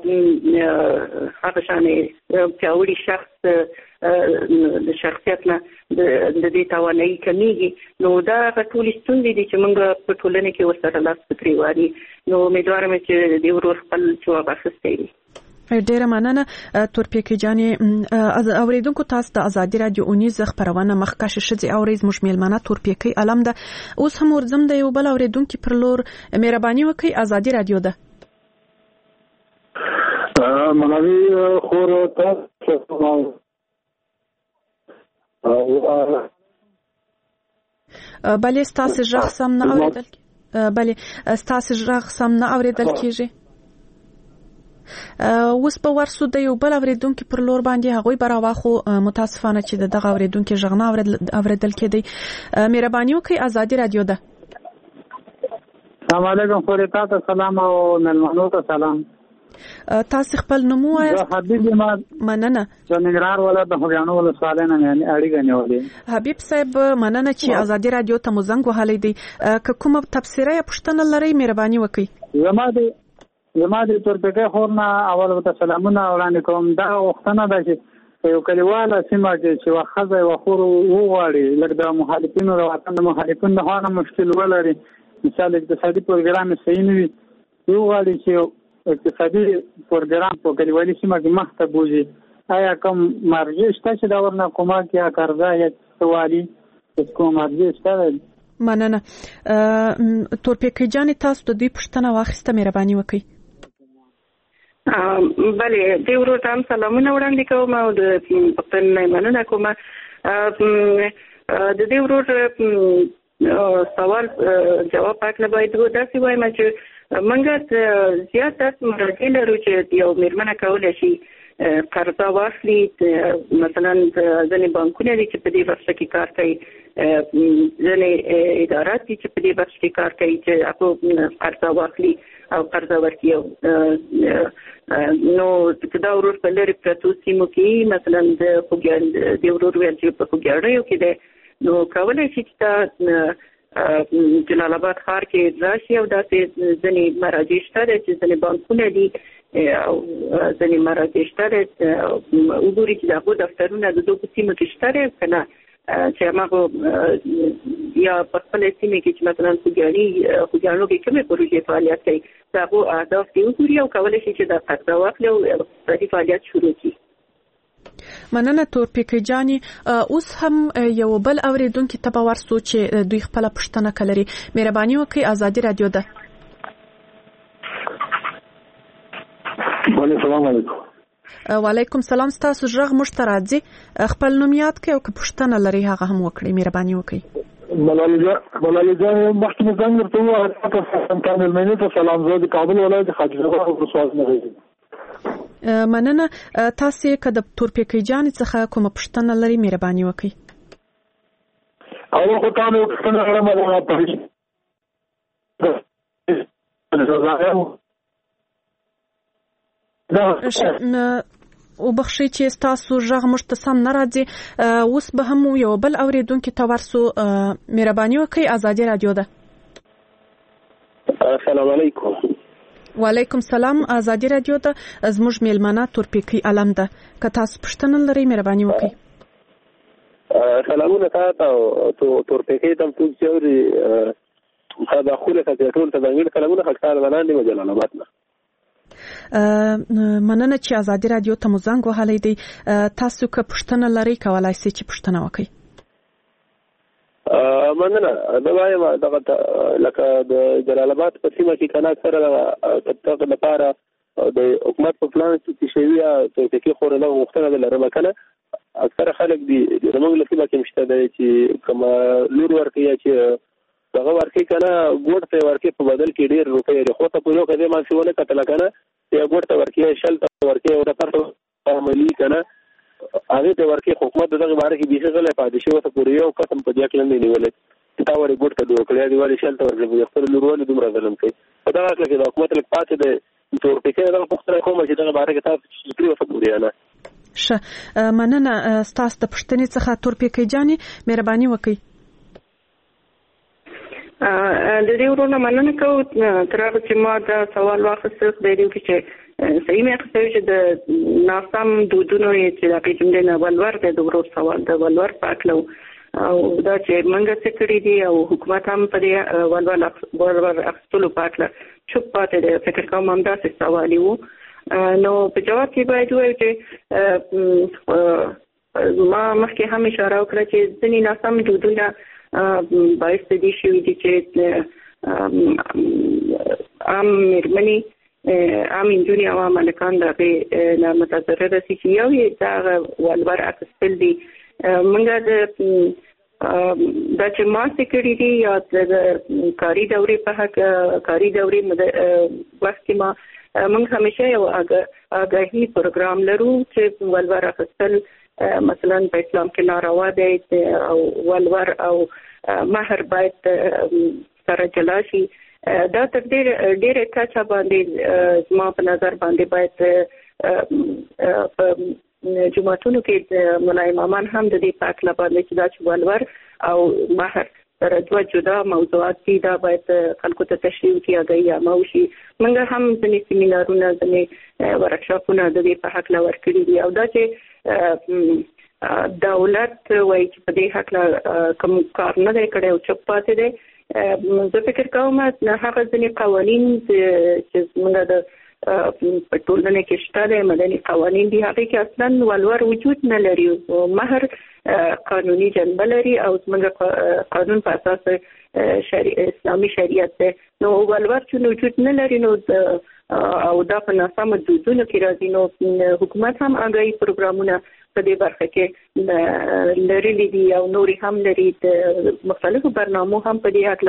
هغه شانې پیاوړي شخص د شخصیت نه د دې توانایي کمیږي. نو دا هغه ټولې ستونزې دي چې موږ په ټولنې کې ورسره لاس په ترېواري. نو امیدوارم چې د ورور خپل جواب اخیستی وي. ډیره مننه تورپیکي جانې. اوریدونکو تاسو د ازادي رادیو اونیز خبرونه مخکښ ښځې اوري زموږ میلمنه تورپیکي علم ده. اوس هم ورځم د یو بل اوریدونکو پر لور مهرباني وکړئ. ازادي رادیو ده. منوي خور تاسو بلې ستاسو ژغ سم نه اوریدل بلې ستاسو ژغ سم نه اوریدل کیږي. اوس په ورسو د یو بل اوریدونکو پر لور باندې هغوی براواخو متاسفانه چې دغه اوریدونکو ژغ نه اوریدل کېدی. مهرباني وکړئ. ازادي رادیو ده. السلام علیکم. خوري تاسو سلام او ملمنو ته سلام. تاسو خپل نوم وایاست؟ حبیب ما مننه. چنګرار ولا د هغانو ولا سوالونه نه اړیږي نیولې. حبیب صاحب مننه چې ازادي رادیو ته مو زنګ وهلی دی. که کومه تفسیره یا پوښتنه لرئ مهرباني وکړئ. زما د تورپیکي خورنا اول ته سلامونه وړاندې کوم. دا وختونه ده چې یو کلیواله سیمه کې چې وخزه وخور وغواړي لکه د مخالفینو د وطن د مخالفینو د هغه مشکل ولري، مثال اقتصادي پروګرام صحیح نه وي، وغواړي چې اقتصادي پروګرام په کلیوالي سیمه کې مخته بوځي. آیا کوم مرجع شته چې دا ورنه کومه کې قرضه یا سوالي کوم مرجع شته؟ مننه. تورپیکي جان تاسو د دې پوښتنه واخیسته مهرباني وکړئ. بله دې ورور ته هم سلامونه وړاندې کوم او د پوښتنې مننه کوم. د دې ورور سوال جواب پاکله باید داسې وایم چې موږ زیات مراجع لرو چې یو مېرمنه کولی شي قرضه واخلي. مثلا ځینې بانکونه دي چې په دې بخش کې کار کوي، ځینې ادارات دي چې په دې بخش کې کار کوي چې هغه قرضه واخلي او قرضه ورکړي. نو دا ورور په لرې پرتو سیمو کې مثلا د ورور ویل چې په خوږیاڼیو کې دی، نو کولی شي چې دا جلال آباد ښار کې راشي او داسې ځینې مراجع شته دی چې ځینې بانکونه دي او ځینې مراجع شته دی وګوري چې د هغو دفترونه د دغو سیمو کې شته دی که نه، چې هماغو یا په خپله سیمې کې چې مثلا خوږیاڼو کې کومې پروژې فعالیت کوي د هغو اهداف دې وګوري او کولی شي چې دا قرضه واخلي او اقتصادي فعالیت شروع کړي. مننه تورپیکي جانې. اوس هم یو بل اوریدونکو ته به ورسو چې دوی خپله پوښتنه کلري. مهرباني وکړئ. ازادي رادیو ده. السلام علیکم. وعلیکم سلام. تاسو ژغ مشترادي خپل نوم یاد کړئ او که پوښتنه لري هغه هم وکړئ، مهرباني وکړئ. ملالۍ جان مخکې څنګه ورته وایي تاسو کامل مینه ته سلام زه د کابل ولایت خاجزاده ولسوالۍ نه راځم. مننه. تاسو که د تورپیکۍ جان څخه کومه پوښتنه لري مهرباني وکړئ. او خو تاسو پوښتنه لرم او بخښي چې تاسو ژغ مشتسم نه راځي. اوس به هم یو بل اوریدونکو ته ورسو. مهرباني وکړئ. آزادي رادیو ده. السلام علیکم. وعلیکم سلام. آزادي رادیو ده. زموږ میلمانه تورپیکۍ علم ده. که تاسو پوښتنه لرئ مهرباني وکړئ. سلامونه تاسو تورپیکۍ تم ټول چوري دا خوله ته ټول ته باندې سلامونه خلک باندې جلال آباد نه. مننه چې آزادي رادیو ته مو زنګ وهلی دی. تاسو که پوښتنه لرئ کولای شئ چې پوښتنه وکړئ. مننه. دا وایم دغه لکه د جلال آباد په سیمه کې کنه سره د لپاره د حکومت په پلان کې شوی تورپیکۍ خورنه غوښتنه لرم کنه اکثر خلک دي زموږ لپاره کې مشته دی چې کوم لور ورکړي چې دغه ورکړي کنه ګوډ ته ورکړي په بدل کې ډیر روپۍ لري خو ته په یو کده ما څونه کتل کنه یا ګوډ ته ورکړي شل ته ورکړي او د پرته عملی کنه هغه ته ورکړي حکومت دغه باره کې بیخي غلې پاتې شو ته پوری یو قسم په ځکه نه نیولې تا ورې ګوډ ته دوکړې دی ولی شل ته ورکړي خپل لورونه دومره ظلم کوي په دغه کې د حکومت لپاره پاتې دی تورپیکۍ دغه پوښتنه کوم چې دغه باره کې تاسو فکر وکړئ نه. مننه. ستاسو د پوښتنې څخه تورپیکۍ جانې مهرباني وکړئ. د دې ورونه مننه کوم تر هغه چې ما دا سوال واخیست د دې چې صحیح مې اخیستل چې د ناسم دودونو چې د قیمت نه ولور د ورور سوال د ولور پاکلو او دا چې منګه څه کړی دی او حکومت هم په دې ولور اخیستلو پاکله چوپ پاتې دی. فکر کوم هم داسې سوال وو. نو په جواب کې باید وایو چې ما مخکې هم اشاره وکړه چې ځینې ناسم دودونه باعث دي شوي دي چې عام مېرمنې عام نجونې او عام هلکان د هغې نه متضرره شي چې یو یې دغه ولور اخیستل دي. موږ دا چې ماسې کړي دي یا د کاري دورې په حق کاري دورې وخت کې ما موږ همیشه یو آگاهي پروګرام لرو چې ولور اخیستل مثلا په اسلام کې ناروا دی او ولور او مہر باید سره جلا شي. دا تر ډېر کچا باندې زما په نظر باندې باید په جمعتونو کې ملا امامان هم د دې پاکله باندې چې دا چې ولور او مہر سره دوه جدا موضوعات دي دا باید خلکو ته تشریح کړي آگاهي عامه وشي. موږ هم ځینې سیمینارونه ځینې ورکشاپونه د دې په حق لور کړي دي او دا چې دولت وایي چې په دې حق کوم کار نه دی کړی او چوپ پاتې دی. زه فکر کوم هغه ځینې قوانین چې موږ د په ټولنه کې شته د مدني قوانین دي هغه کې اصلا ولور وجود نه لري. مہر قانوني جنبه لري او موږ قانون په اساس اسلامي شریعت ده. نو ولور چې وجود نه لري نو او دا په ناسم دودونو کې راځي. نو حکومت هم آگاهي پروګرامونه په دې برخه کې لري دي او نوري هم لري. د مختلفو برنامو هم په دې حق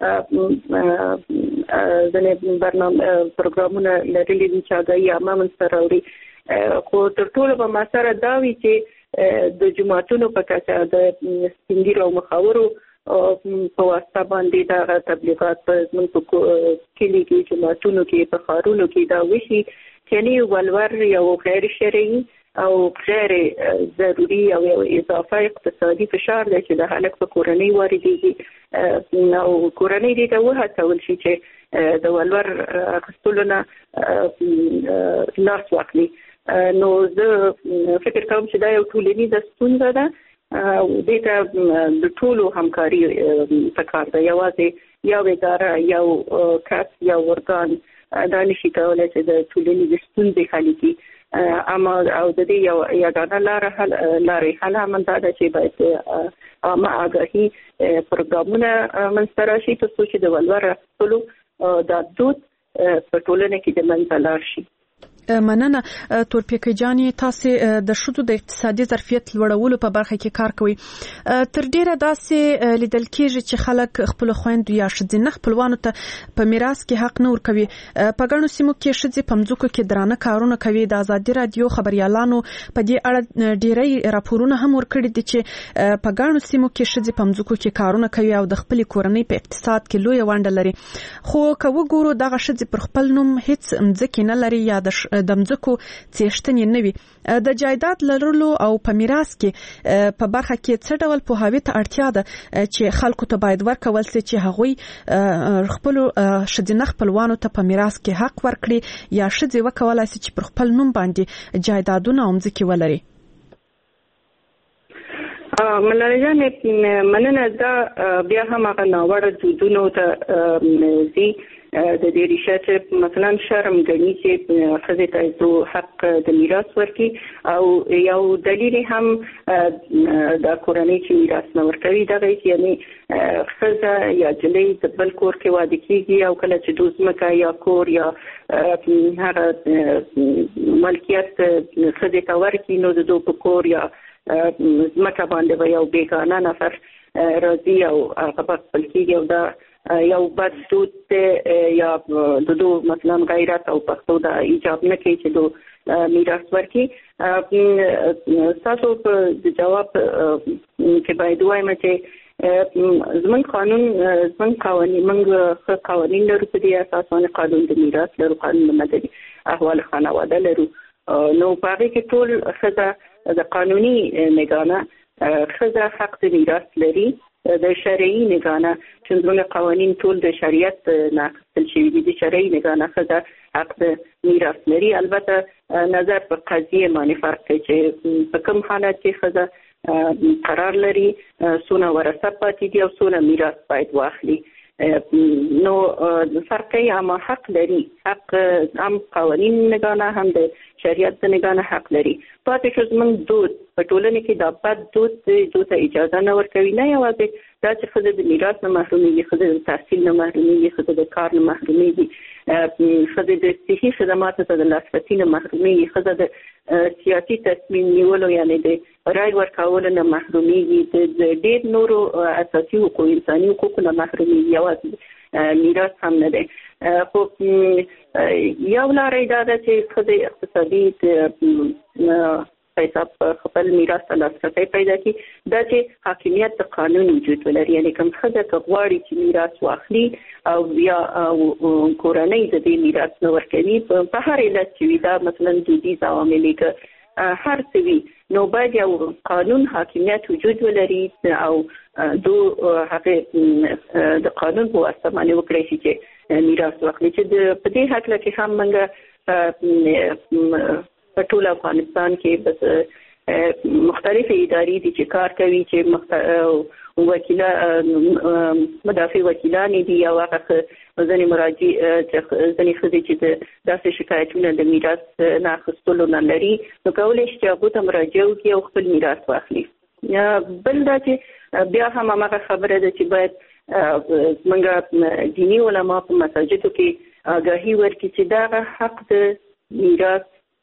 ځنې برنامه پروګرامونه لري دي چې آگاهي عامه منځته راوړي. خو تر ټولو به ما سره دا وي چې د جماعتونو په کچه د سپینګیرو او مخاورو په واسطه باندې دا تبلیغات په کلي کې جماعتونو کې په ښارونو کې دا وشي چې ولور یو غیر شرعي او غیر ضروري او یو اضافه اقتصادي فشار دی چې د هلک په کورنۍ واردېږي او کورنۍ دې ته وهڅول شي چې د ولور اخیستلو نه لاس واخلي. نو زه فکر کوم چې دا یو ټولنیزه ستونزه ده او دې ته د ټولو همکاري پکار ده. یوازې یو اداره یو کس یو ارګان دا نشي کولی چې د ټولنیزې ستونزې حل کړي. اما او د دې یو یګانه لارې حل همدا ده چې باید عامه آگاهي پروګرامونه منځته راشي ترڅو چې د ولور اخیستلو دا دود په ټولنه کې د منځه لاړ شي. مننه تورپیکي جاني تاسو د شودو د اقتصادي ظرفیت لوړولو په برخه کې کار کوي. تر ډیره داسې لیدل کېږي چې خلک خپل خويند یا شذنه خپلوانو ته په میراث کې حق نه ورکوي. په ګڼو سیمو کې شذې په مځکو کې درانه کارونه کوي. د ازادي رادیو خبريالانو په دې اړه ډیری راپورونه هم ورکړي دي چې په ګڼو سیمو کې شذې په مځکو کې کارونه کوي او د خپل کورنۍ په اقتصاد کې لوی ونډه لري. خو کوو ګورو دغه شذې پر خپل نوم هیڅ مځکه نه لري یا د مځکو څېشتنې نه وي. د جایداد لرلو او په میراث کې په برخه کې څه ډول پوهاوی ته اړتیا ده چې خلکو ته باید ورکول شي چې هغوی خپل شذنه خپلوانو ته په میراث کې حق ورکړي یا شذې وکولای شي چې پر خپل نوم باندې جایدادونه او مځکې ولري. ملالۍ جانې مننه. دا بیا هم هغه ناوړه دودونو ته ځي د دې ریښه چې مثلا شرم ګڼي چې ښځې ته یو حق د میراث ورکړي او یو دلیل هم د کورنۍ چې میراث نه ورکوي دغه یعنی ښځه یا جلۍ د بل کور کې واده کېږي او کله چې دوی ځمکه یا کور یا هغه ملکیت ښځې ته ورکړي نو د دوی په کور یا ځمکه باندې به یو بیګانه نفر راځي او هغه به خپل کېږي او دا یو بد دود یا د دو مثلا غیرت او پښتو د ایجاب نه کوي چې دو میراث ورکړي. تاسو په جواب کې باید وایم چې زموږ قوانین موږ قوانین لرو په دې اساس باندې قانون د میراث لرو، قانون د مدني احوال خانواده لرو. نو په هغې کې ټول ښځه د قانوني نګانه ښځه حق د میراث لري. د شرعي نگانه چې زموږ قوانین ټول د شریعت نه اخیستل شوي دي. د شرعي نگانه ښځه حق د میراث لري. البته نظر په قضیې باندې فرق کوي چې په کوم حالت کې ښځه قرار لري، څونه ورثه پاتې دي او څونه میراث باید واخلي. نو فرق کوي اما حق لري. حق هم قوانین نگانه هم د شریعت د نگانه حق لري. پاتې شو زموږ دود په ټولنه کې دا بد دود ته اجازه نه ورکوي. نه یوازې دا چې ښځه د میراث نه محرومېږي، ښځه د تحصیل نه محرومېږي، ښځه د کار نه محرومېږي، ښځه د صحي خدماتو ته د لاسرسي نه محرومېږي، ښځه د سیاسي تصمیم نیولو یعنې د رای ورکولو نه محرومېږي، د ډېر نورو اساسي حقوق انساني حقوقو نه محرومېږي. یوازې میراث هم نه دی. خو یو لاره دا ده چې ښځې اقتصادي حساب خپل میراث ته لاسرسی پیدا کړي. دا چې حاکمیت د قانون وجود ولري. یعنې کوم ښځه که غواړي چې میراث واخلي او یا کورنۍ د دې میراث نه ورکوي په هر علت چې وي، دا مثلا دودیز عوامل که هر څه وي، نو باید یو قانون حاکمیت وجود ولري او دو هغه د قانون په واسطه باندې وکړي شي چې میراث واخلي. چې په دې هکله کې هم موږ په ټول افغانستان کې بس مختلف ادارې دي چې کار کوي، چې مدافع وکیلان دي او هغه ځینې مراجع ځینې ښځې چې داسې شکایتونه د میراث نه اخیستلو نه لري، نو کولی شي چې هغو ته مراجعه وکړي او خپل میراث واخلي. بل دا چې بیا هم هماغه خبره ده چې باید زموږ دیني علما په مساجدو کې آګاهي ورکړي چې دغه حق د میراث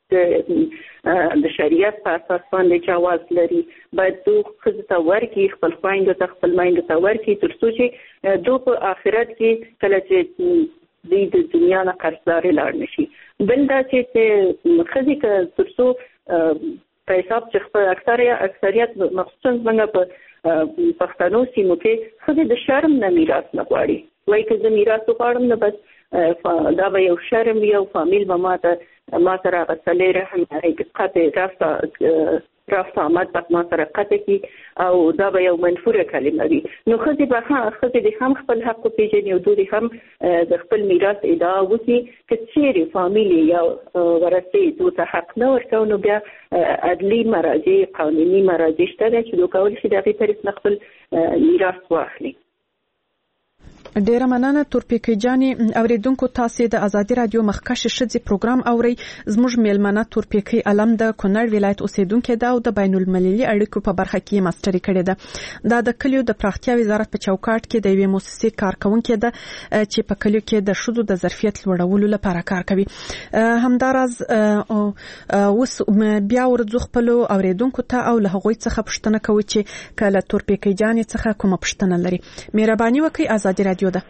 د شریعت په اساس باندې جواز لري. باید دو ښځو ته ورکړي، خپل خویندو ته خپل میندو ته ورکړي، تر څو چې دو په آخرت کې کله چې دوی د دنیا نه قرضداري لاړ نه شي. بل دا چې ښځې که تر څو په حساب چې خپل اکثریت مخصوصا زموږ په پښتنو سیمو کې ښځې د شرم نه میراث نه غواړي. وایي که زه میراث وغواړم نو بس دا به یو شرم وي او فامیل به ما سره هغه صلې رحم قطع رفت آمد به ما سره قطع کړي او دا به یو منفوره کلمه وي. نو ښځې دې هم خپل حق وپېژني او دوی هم د خپل میراث ادعا وکړي. که چیرې فامیل یا ورثې دوی ته حق نه ورکوي، نو بیا عدلي مراجع، قانوني مراجع شته ده چې دوی کولی شي د هغې طریق نه خپل میراث واخلي. ډیره مننه تورپیکۍ جانې. اوریدونکو تاسو د ازادي رادیو مخکښ شذې پروګرام اوري. زموږ میلمنه تورپیکۍ علم د کونړ ولایت اوسیدونکې ده او د بین المللي اړیکو په برخه کې ماستري کړې ده. دا د کلیو د پراختیا وزارت په چوکاټ کې د یوې مؤسسې کارکونکې ده چې په کلیو کې د ښځو د ظرفیت لوړولو لپاره کار کوي. همداراز اوس بیا ورځو خپل اوریدونکو ته او له هغوی څخه پوښتنه کوي چې کله تورپیکۍ جانې څخه کومه پوښتنه لري. مهرباني وکړئ ازادي رادیو ده.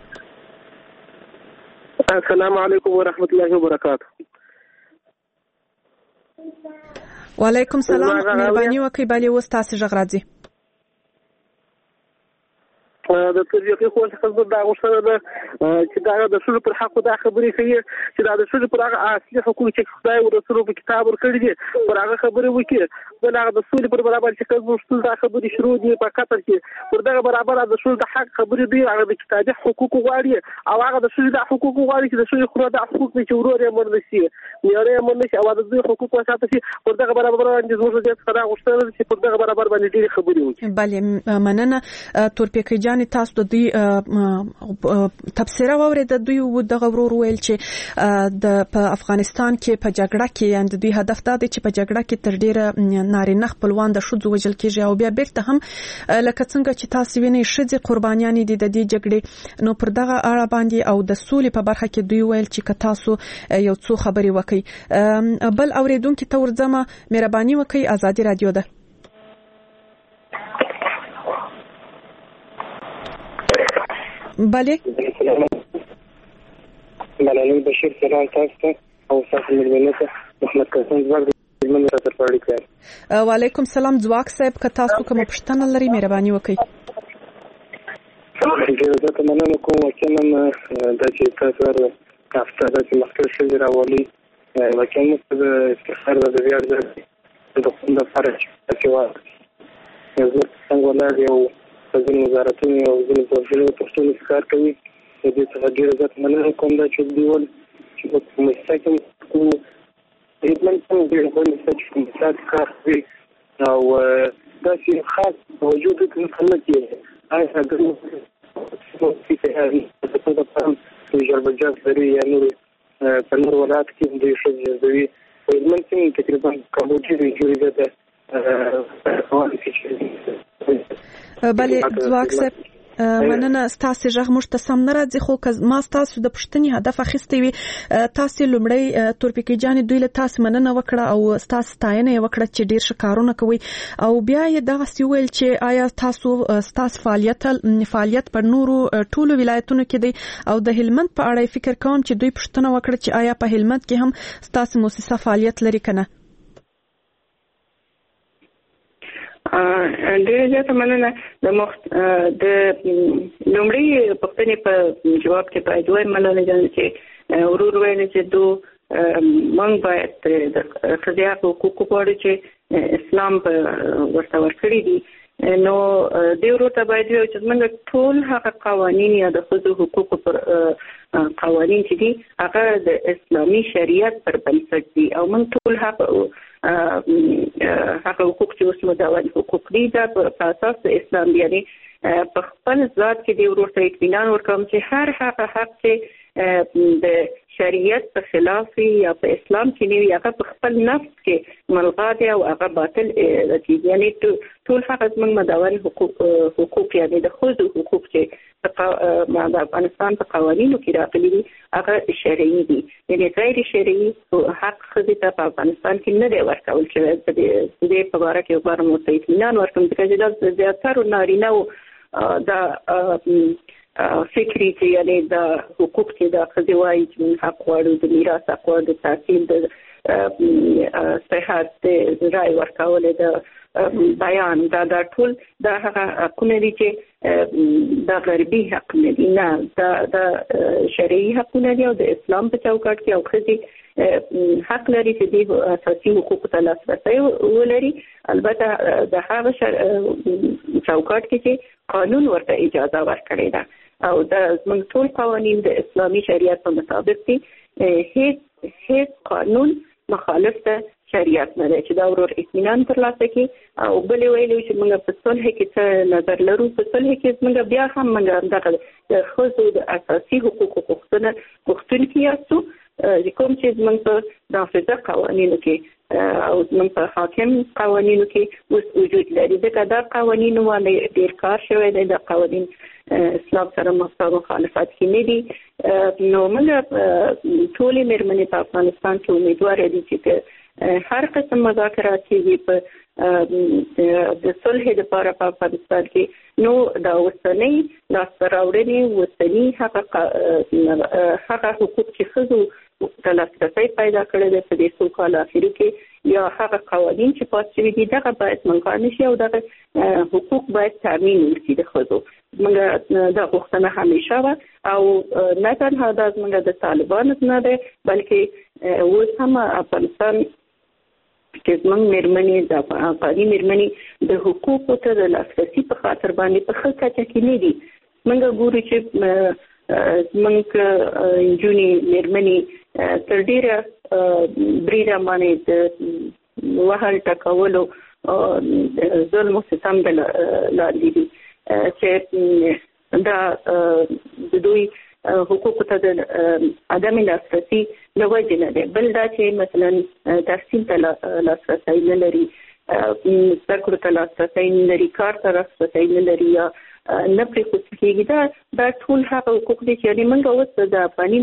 السلام علیکم ورحمت الله وبرکاته. وعلیکم سلام. مهرباني وکړئ بلې اوس تاسو غږ راځي. د ترجیحي خو څه دا غوښتنه ده چې دا د ټول پر حق د خبرې کوي چې دا د ټول پر هغه اصلي حقوق چې خدای او رسول په کتاب ورکړي دي پر هغه خبرې وکړي. بل هغه د ټول پر برابر چې کوم ټول دا خبرې شروع دي په قطر کې پر دغه برابر د ټول د حق خبرې دي. هغه د کتابي حقوق غواړي او هغه د ټول د حقوق غواړي چې د ټول خو د حقوق چې ورور یې مرده شي یاره مرده شي او د دوی حقوق وساته شي. پر دغه برابر باندې زموږ د څخه غوښتنه چې پر دغه برابر باندې ډېری خبرې وکړي. بله مننه تورپیکۍ جان. تاسو د دوی تفسیر واورید. د دوی دغه ورور ویل چې په افغانستان کې په جګړه کې اند دوی هدف دا دی چې په جګړه کې تر ډیره نارینه خپلوان د ښځو وژل کېږي او بیا بیرته هم لکه څنګه چې تاسو وینئ ښځې قربانیان دي د دې جګړې. نو پر دغه اړه باندې او د سولې په برخه کې دوی ویل چې که تاسو یو څو خبرې وکړئ. بل اوریدونکو ته ورځم. مهرباني وکړئ ازادي رادیو ده. بله ملالۍ بشیر سلام تاسو ته او تاسو ملګرو ته محمد قاسم زواک د ملګرو سره پړی کړ. وعلیکم سلام زواک صاحب. که تاسو کوم پوښتنه لرئ مهرباني وکړئ. زه ته مننه کوم چې نن د چې تاسو کافته د مخکې شوی راولي وکړم د استخبار د بیا د خپل لپاره چې واځي څنګه ولادي او د وزارتونو او د پروژو پښتون کار کوي. د دې څخه ډیر زیات مننه کوم دا چې دیول چې په مستقیم کوم خدمت کوي د مستقیم کار کوي او دا چې خاص وجود کوي خلک یې هغه د لري یا نور په نور ولایت کې د شوجي دوی خدمت کوي تقریبا کمبودي جوړې ده. بله زواک صاحب مننه. ستاسو غږ موږ ته سم نه راځي خو که ما ستاسو د پوښتنې هدف اخیستی وي تاسو لومړی تورپیکۍ جانې دوی له تاسو مننه وکړه او ستاسو ستاینه یې وکړه چې ډېر ښه کارونه کوي او بیا یې دغسې وویل چې آیا ستاسو فعالیت په نورو ټولو ولایتونو کې دی او د هلمند په اړه فکر کوم چې دوی پوښتنه وکړه چې آیا په هلمند کې هم ستاسو مؤسسه فعالیت لري که نه. ډېر زیات مننه. د لومړۍ پوښتنې په جواب کې باید وایم مننه چې ورور ویل چې موږ باید د ښځې حقوق وغواړو چې اسلام ورته ورکړي دي. نو دې ورور ته باید ویل چې موږ ټول هغه قوانین یا د ښځو حقوقو پر قوانین چې دي هغه د اسلامي شریعت پر بنسټ دي او موږ ټول هغه حقوق چې اوس مداوم حقوق دي دا په اساس د اسلام یعنی په خپل ذات کې دی ورته اطمینان ورکوم چې هر هغه حق چې د شریعت په خلاف یا په اسلام کې نه وي هغه په خپل نفس کې ملغا دی او هغه باطل دی. یعنی ټول هغه زموږ مداوم حقوق یعنی د ښځو حقوق چې د افغانستان په قوانینو کې راغلي دي هغه شرعي دي. یعنی غیر شرعي حق ښځې ته په افغانستان کې نه دی ورکول شوی. د دې په باره کې غواړم ورته اطمینان ورکړم ځکه چې دا زیاترو نارینه‌و دا فکري چې یعنی د حقوق چې د ښځې وایي چې موږ حق غواړو د میراث حق غواړو د تحصیل د صحت د رای ورکول د بیان دا ټول دا هغه حقونه دي چې د غربي حق نه دي. نه دا شرعي حقونه دي او د اسلام په چوکاټ کې او ښځې حق لري چې د اساسي حقوقو ته لاسرسی ولري. البته د هغه چوکاټ کې چې قانون ورته اجازه ورکړې ده او د موږ ټول قوانین د اسلامي شریعت په مطابق دي. هیڅ قانون مخالف ده شریعت نه دی چې دا ورور اطمینان ترلاسه کړي. او بل ویلو چې موږ په صلح کې څه نظر لرو. په صلح کې موږ بیا هم موږ دغه د ښځو د اساسي حقوقو غوښتونکي یاستو کوم چې موږ په نافذه قوانینو کې او موږ په حاکم قوانینو کې اوس وجود لري. ځکه دا قوانینو باندې ډېر کار شوی دی. دا قوانین اسلام سره مخالفت کې نه دي. نو موږ ټولې مېرمنې په افغانستان کې امیدواره دي چې هر قسم مذاکرات کېږي په د صلح لپاره په افغانستان کې نو دا اوسنۍ لاسته راوړنې اوسني هغه حقوق چې ښځو ته لاسرسی پیدا کړی دی په دې څو کالو اخرو کې یا هغه قوانین چې پاس شوي دي دغه باید منکار نه شي او دغه حقوق باید تامین وشي د ښځو. موږ دا غوښتنه همیشه وه او نه تنها دا زموږ د طالبانو نه دی بلکې اوس هم افغانستان چې زموږ مېرمنې د افغاني مېرمنې د حقوقو ته د لاسرسي په خاطر باندې په ښه کچه کې نه دي. موږ ګورو چې زموږ نجونې مېرمنې تر ډېره بریده باندې د وهل ټکولو ظلم او ستم لاندې دي چې دا د دوی حقوقو ته د عدم لاسرسي له وجې نه دی. بل دا چې مثلا تحصیل ته لاسرسی نه لري، زده کړو ته لاسرسی نه لري، کار ته لاسرسی نه لري یا نه پرېښودل کېږي. دا ټول هغه حقوق دي چې یعنې موږ اوس د افغاني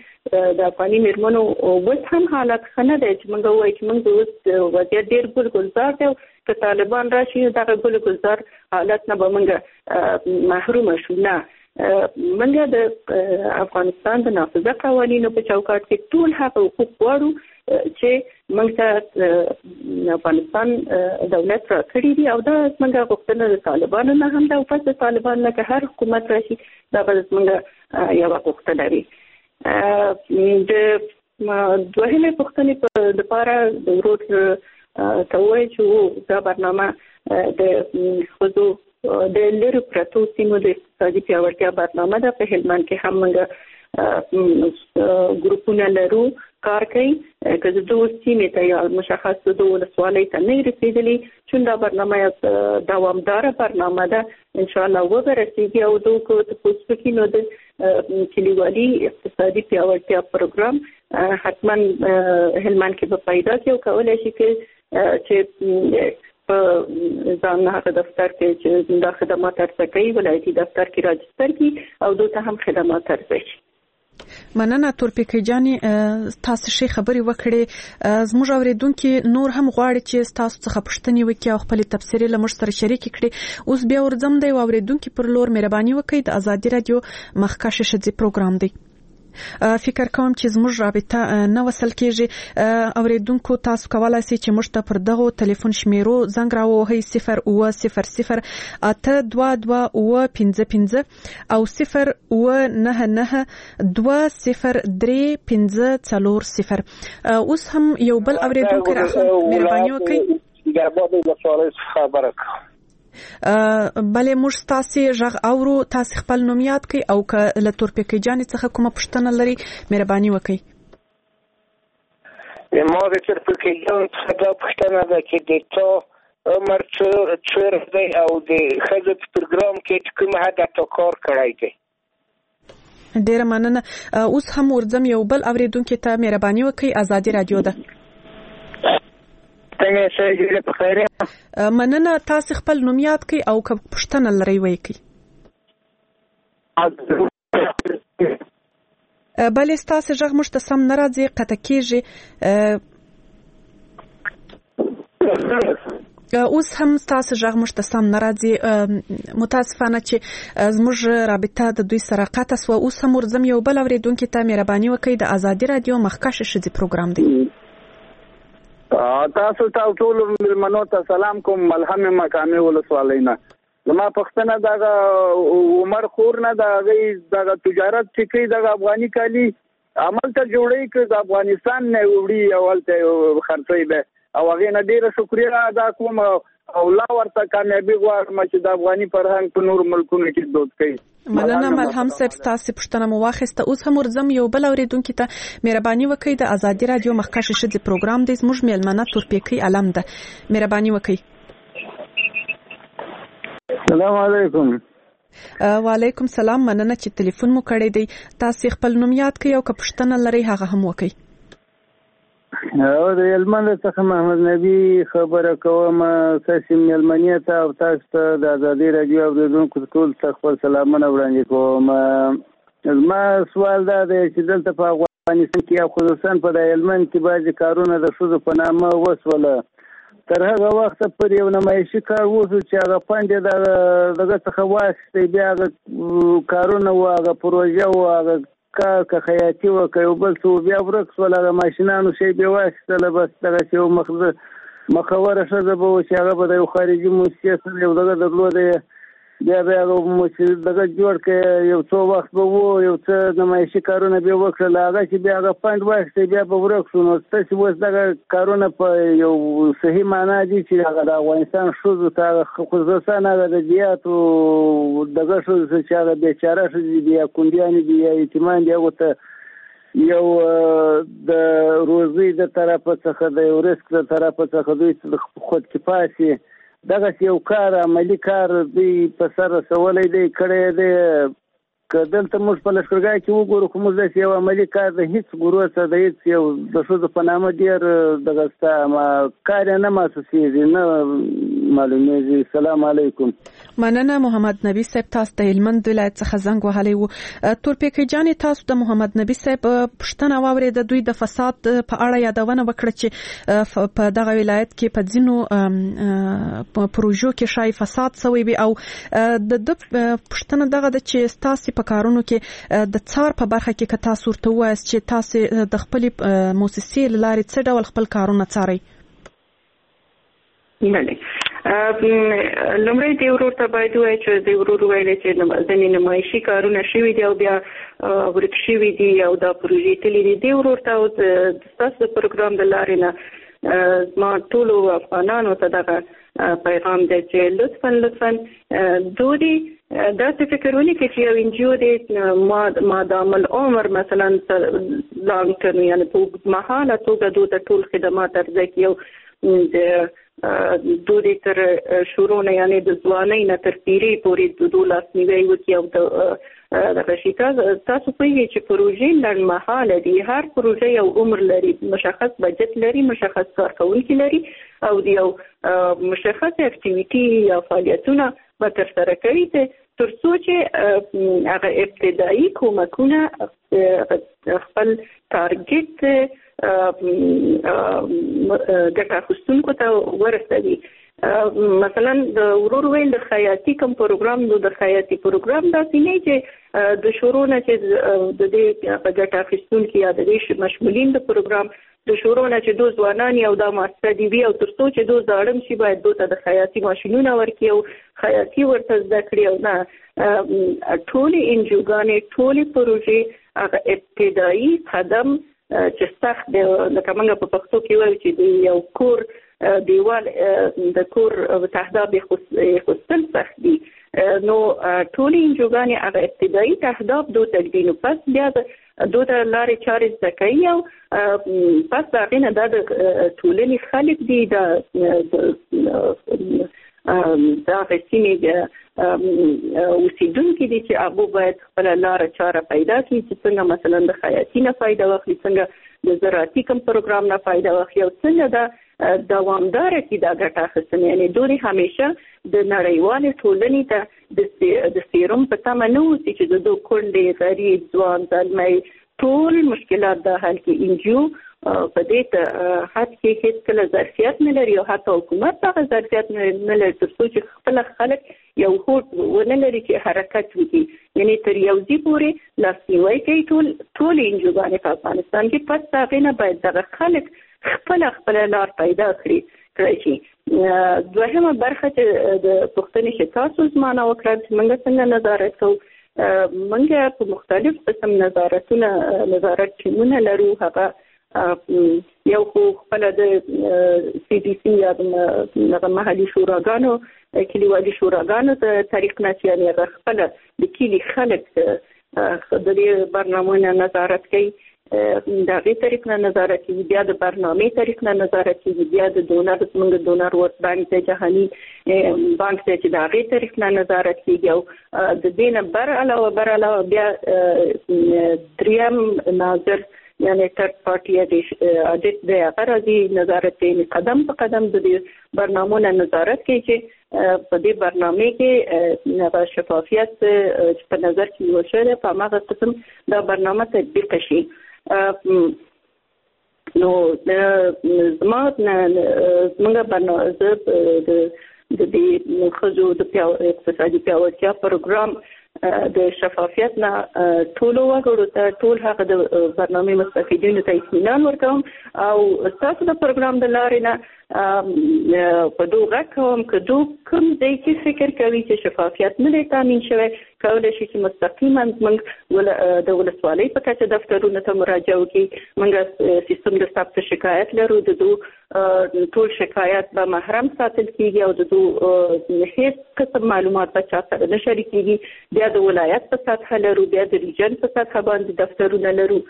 مېرمنو اوس هم حالت ښه نه دی چې موږ ووایو چې موږ اوس وضعیت ډېر ګلګلزار دی او که طالبان راشي دغه ګلګلزار حالت نه به موږ محرومه شو. نه، موږ د افغانستان د نافذه قوانینو په چوکاټ کې ټول هغه حقوق غواړو چې موږ ته افغانستان دولت راکړي دي او دا زموږ غوښتنه د طالبانو نه هم ده او پس د طالبانو نه که هر حکومت راشي دا به زموږ یوه غوښتنه وي. د دوهمې پوښتنې په دپاره د ورور ته ووایي چې دا برنامه د ښځو د لرې پرتو سیمو د اقتصادي پیاوړتیا برنامه ده. په هلمند کې هم موږ ګروپونه لرو کار کوي که د دوه سیمې ته یا مشخص د دوه ولسوالۍ ته نه رسېدلي چون دا برنامه دوامداره برنامه ده انشاءالله وبرسېږي او دوی که تپوس وکړي نو د کلیوالي اقتصادي پیاوړتیا پروګرام حتما هلمند کې به پیدا کړي او کولی شي چې په ځان هغه دفتر کې چې دا خدمات عرضه کوي ولایتي دفتر کې راجستر کړي او دوی ته هم خدمات عرضه شي. مننه تورپیکۍ جانې، تاسو ښې خبرې وکړې. زموږ اوریدونکي نور هم غواړي چې تاسو څخه پوښتنې وکړي او خپل تبصرې له موږ سره شریکې کړي. اوس بیا ورځم د اوریدونکو پر لور مهرباني وکړئ. د ازادي رادیو مخکښ ښځې پروګرام دی. فکر کوم چې زموږ رابطه نه وصل کېږي. اوریدونکو تاسو کولای شئ چې موږ ته پر دغه ټلیفون شمیرو زنګ راووهئ 02000 822 او 099200350. اوس هم یو بل اوریدونکو راخلم، مهرباني وکړئ. بلې موږ تاسو ژغ اورو، تاسو خپل نوم یاد کړئ او که له تورپیکۍ جانې څخه کومه پوښتنه لري مهرباني وکړئ. ما د تورپیکۍ جان څخه دا پوښتنه ده چې د تا عمر څومره دی او د ښځو په پروګرام کې کوم حد تا کار کړی دی؟ ډېره مننه. اوس هم ورځم یو بل اوریدونکي ته مهرباني وکړئ. ازادي رادیو ده. مننه. تاسو خپل نوم یاد کړئ او که پوښتنه لرئ ویې کړئ. بلې ستاسو غږ موږ ته سم نه راځي، قطع کېږي. اوس هم ستاسو غږ موږ ته سم نه راځي. متاسفانه چې زموږ رابطه د دوی سره قطع شوه. اوس هم ورځم یو بل اوریدونکي ته مهرباني وکړئ. د ازادي رادیو مخکښ ښځې پروګرام دی. تاسو ټول مېلمنو ته سلام کوم. ملهم مقامي ولسوالۍ نه زما پوښتنه دغه عمر خور نه دغه تجارت چې کوي دغه افغاني کالي عمل ته جوړوي که د افغانستان نه وړي اول ته خرڅوي به او هغې نه ډېره شکریه ادا کوم. او لا ورته کامیابی غواړم چې د افغاني فرهنګ په نور ملکونو کې دود کړي. مننه ملهم صاحب تاسو پښتنه مو واخیسته. اوس هم ورزم یو بل اوریدونکو ته مهرباني وکړئ د ازادي رادیو مخکښ شذ پروګرام د زموږ میلمنه تورپیکی علم ده. مهرباني وکړئ. السلام علیکم. وعلیکم السلام. مننه چې ټلیفون مو کړی دی. تاسو خپل نوم یاد کړئ او که پښتنه لري هغه هم وکړئ. او د یلمن څخه محمد نبی خبره کوم. تاسو میلمنې ته او تاسو ته د ازادي رادیو اوریدونکو ټول ته خپل سلامونه وړاندې کوم. ما سوال دا دی چې دلته په افغانستان کې خصوصا په د یلمن کې بعضې کارونه د ښځو په نامه وسوله. تر هغه وخت پورې یو نمایشي کار وشو چې هغه پنډې دغه څخه واخیستی، بیا هغه کارونه و، هغه پروژه و، هغه کار که خیاطي وکړي او بل څه بیا ورک شول، هغه ماشینانو شی بیا واخیستله. بس دغسې یو مخوره ښځه به و چې هغه به د یو خارجي موسسې سره یو دغه درلوده، بیا به هغه دغه جوړ کړي، یو څو وخت به و، یو څه نمایشي کارونه بیا وکړل، هغه چې بیا هغه فنډ واخیستی بیا به ورک شو. نو تاسې اوس دغه کارونه په یو صحیح معنا دي چې هغه د افغانستان ښځو ته خصوصا هغه د دیاتو دغه ښځو چې هغه بیچاره ښځې دي یا کونډیانې دي یا یتیمان دي، هغو ته یو د روزۍ د طرفه څخه د یو رزق د طرفه څخه دوی خودکفا شي، دغه یو کار عملی کار دوی په سر رسولی دی کړی دی. که دلته موږ په لښکرګاه کې وګورو خو موږ داسې یو عملي کار د هېڅ ګروه څخه د هېڅ یو د ښځو په نامه ډېر دغه ستا کار یې نه محسوسېږي، نه معلومېږي. السلام علیکم. مننه محمد نبی صاحب. تاسو د هلمند ولایت څخه زنګ وهلی و. تورپیکی جانې تاسو د محمد نبی صاحب پوښتنه واورېده، دوی د فساد په اړه یادونه وکړه چې په دغه ولایت کې په ځینو پروژو کې شای فساد شوی وي او د پوښتنه دغه ده چې تاسو په کارونو کې د څار په برخه کې که تاسو ورته ووایاست چې تاسو د خپلې موسسې له لارې څه ډول خپل کارونه څارئ؟ بله، لومړی د ورور ته باید ووایي چې د ورور ویلی چې ځینې نمایشي کارونه شوي دي او بیا ورک شوي دي او دا پروژې تللي دي. د ورور ته او ستاسو د پروګرام د لارې نه زما ټولو افغانانو ته دغه پیغام دی چې لطفا دوی داسې فکر ونکړي چې یو انجیو دی مادام العمر مثلا لانګ ټرم یعنې په اوږدمهاله توګه دوی ته ټول خدمات عرضه کړي او د دوی تر شروع نه یعنې د ځوانۍ نه تر پیرۍ پورې دوی لاسنیوی وکړي او دغه شي. تاسو پوهیږئ چې پروژې لنډمهاله دي، هر پروژه یو عمر لري، مشخص بجټ لري، مشخص کارکوونکي لري او د یو مشخص اکټیویټي یا فعالیتونه به ترسره کوي تر څو چې هغه ابتدایي کومکونه خپل ټارګټ ګټه اخیستونکو ته ورسوي. مثلا د ورور ویل د خیاطي کوم پروګرام نو د خیاطي پروګرام داسې نه چې د شروع نه چې د دې په ګټه اخیستونکي یا د دې مشمولین د پروګرام د شروع نه چې دوی ځوانان او دا ماسټر دی وی او تر څو چې دوی زاړم شي باید دوی ته د خیاطي ماشینونه ورکړي او خیاطي ورته زده کړي او نه ټولې انجوګانې ټولې پروژې هغه ابتدایي قدم چې سخت دی لکه موږ په پښتو کې وایو چې د یو کور دیوال د کور تهداب خستل سخت دي نو ټولې انجوګانې هغه ابتدایي تهداب دوی تدوي نو پس بیا دوی ته لارې چارې زده کوي او پس د هغې نه دا د ټولنې خلک دي د هغې سیمې اوسیدونکي دي چې هغوی باید خپله لاره چاره پیدا کړي چې څنګه مثلا د خیاطي نه فایده واخلي، څنګه د زراعتي کوم پروګرام نه فایده واخلي او څنګه دا دوامداره کړي دا ګټه اخیستنه. یعنې دوی همیشه د نړیوالې ټولنې ته د سیروم په تمه نه اوسي چې د دوی کونډې، غریب، ځوان، زلمی ټول مشکلات د حل کې انجیو په دې ته حد کې هیڅ کله ظرفیت نه لري او حتی حکومت هغه ظرفیت نه لري تر څو چې خپل خلک یو هوډ ونه لري چې حرکت وکړي. یعنې تر یو ځای پورې لاسنیوی کوي ټولې انجوګانې په افغانستان کې، پس د هغې نه باید دغه خلک خپله لار پیدا کړی شي. دوهمه برخه چې د پوښتنې چې تاسو زما نه وکړه چې موږ څنګه نظارت کوو، موږ په مختلف قسم نظارت ټیمونه لرو. هغه یو خو خپل د سی ډي سی یا د محلي شوراګانو کلیوالي شوراګانو ته طریق نه چې خپل د کلی خلک د دې برنامه‌ونو نظارت کوي د غي طریق نه نظارت کوي بیا د برنامه طریق نه نظارت کوي بیا د ډونر څنګه ډونر ورت بانک ته جهاني بانک ته چې د غي طریق نه نظارت کوي او د دې نه بر علاوه بیا دریم ناظر یعنی تھرد پارٹی اډیټ د غرضی نظارت کوي قدم په قدم د برنامه‌ونو نظارت کوي چې په دې برنامه کې شفافیت په نظر کې نیول شوی په هغه قسم دا برنامه تطبیق شي. نو زموږ برنامه د دې خزو د اقتصادي پیاوړتیا پروګرام د شفافیت نه ټول وګړو ته ټول هغه د برنامه مستفیدینو ته اطمینان ورکوم او تاسو د پروګرام د لارې نه په دوه کوم کوم ځای کې فکر کوي چې شفافیت نه تامین شوی کولای شي چې مستقیما موږ د ولسوالۍ په کچه دفترونو ته مراجعه وکړي. موږ سیستم د ثبت شکایت لرو د ټول شکایت به محرم ساتل کیږي او د هیڅ قسم معلومات به چا سره نه شریکيږي. بیا د ولایت په سطح لرو بیا د ریجن په سطح باندې دفترونه لرو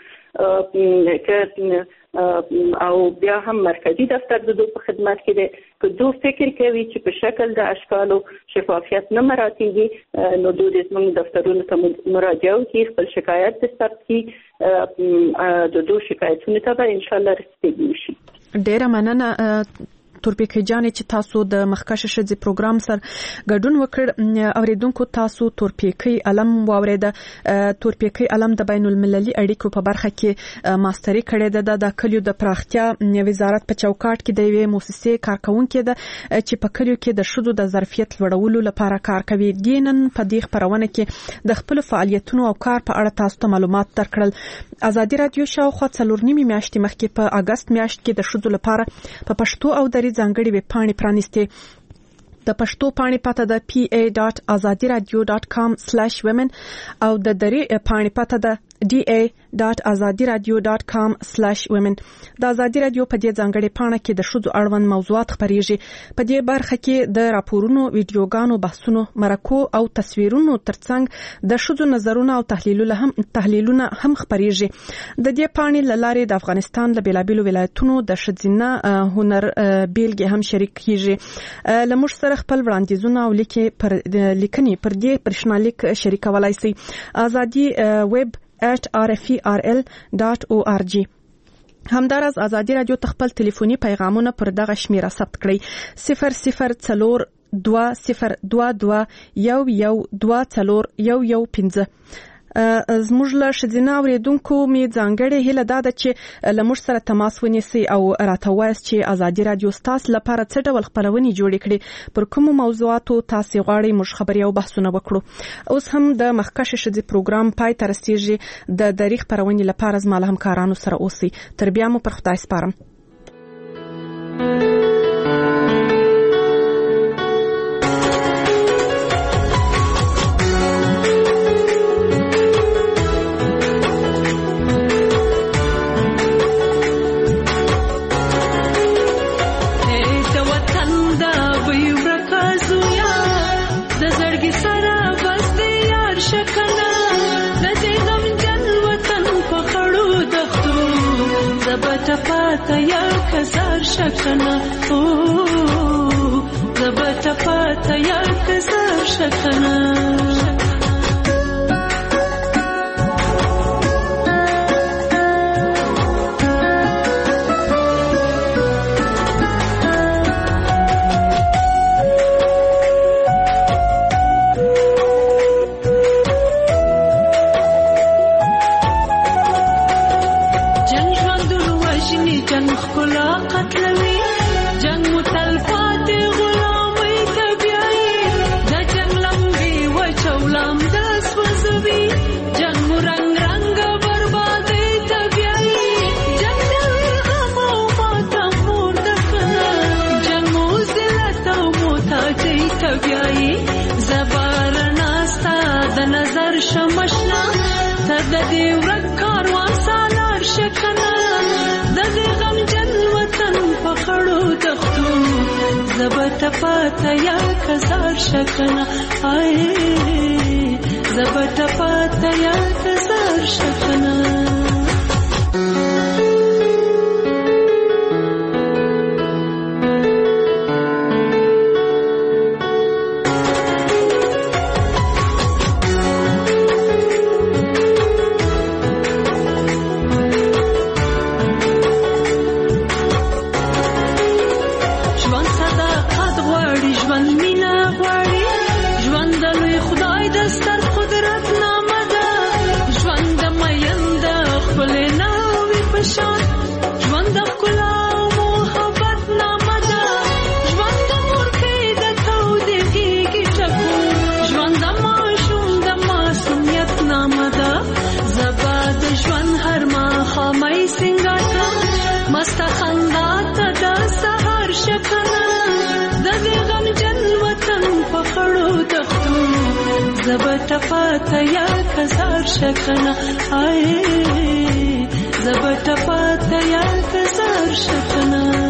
او بیا هم مرکزی دفتر د دوه په خدمت کې دی که دوه فکر کوي چې په شکل د اشکالو شفافیت نه مراتیږي نو دوی د موږ دفترونو ته مراجعه وکړي خپل شکایت د ثبت کړي د دوه شکایتونو ته به ان شاء الله رسیدګي وشي. ډیره مننه تورپیکۍ جانې چې تاسو د مخکشه شذې پروګرام سره ګډون وکړ. اوریدونکو تاسو تورپیکۍ علم واوریده. تورپیکۍ علم د بین المللي اړیکو په برخه کې ماستري کړې ده د کلیو د پراختیا وزارت په چوکاټ کې د یوې مؤسسې کارکونکې ده چې په کلیو کې د شذو د ظرفیت لوړولو لپاره کار کوي. دینن په دې خبرونه کې د خپل فعالیتونو او کار په اړه تاسو ته معلومات درکړل. ازادي رادیو شاوخوا 4 میاشتې مخکې په اگست میاشت کې د شذو لپاره په پښتو او دري ځانګړي ویب پاڼې پرانیستې. د پښتو پاڼې پته ده pa.azadiradio.com/women او د دري پاڼې پته ده da.azadiradio.com/women. د ازادي رادیو په دې ځانګړي پاڼه کې د شذو اړوند موضوعات خبريږي. په دې برخه کې د راپورونو، ویډیوګانو، بحثونو، مرکو او تصویرونو ترڅنګ د شذو نظرونه او تحلیلونه هم خبريږي. د دې پاڼې لاره د افغانستان له بیلابیلو ولایتونو د ښځینه هنر بیلګې هم شریک کیږي. لمر سره خپل وړاندیزونه او لیکنې پر دې پرشنالیک شریکولای شي. ازادي ویب @rferl.org. همدارس ازادي رادیو تخپل ټلیفوني پیغامونه پر دغه شمیره ثبت کړئ 00420211124115. زموږ له ښځینه اوریدونکو می ځانګړې هیله ده چې لمر سره تماس ونیسي او راته وایي چې ازادي رادیو ستاسو لپاره څه ډول خبرونه جوړ کړي پر کوم موضوعاتو تاسو غواړئ موږ خبري او بحثونه وکړو. اوس هم د مخکشه شذې پروګرام پای ته رسیږي. د تاریخ پرونی لپاره زما له همکارانو سره اوسئ. تر بیا مو پر خدای سپارم. تیار کزار شکنه زبط تیار کزار شکنه د دې ورک کاروان سالار شکنه د زبت پاتا یا کزار شکنا زبت پاتا یا کزار شکنا زبت پاتا یا کزار شکنا زبت پاتا یا کزار شکنا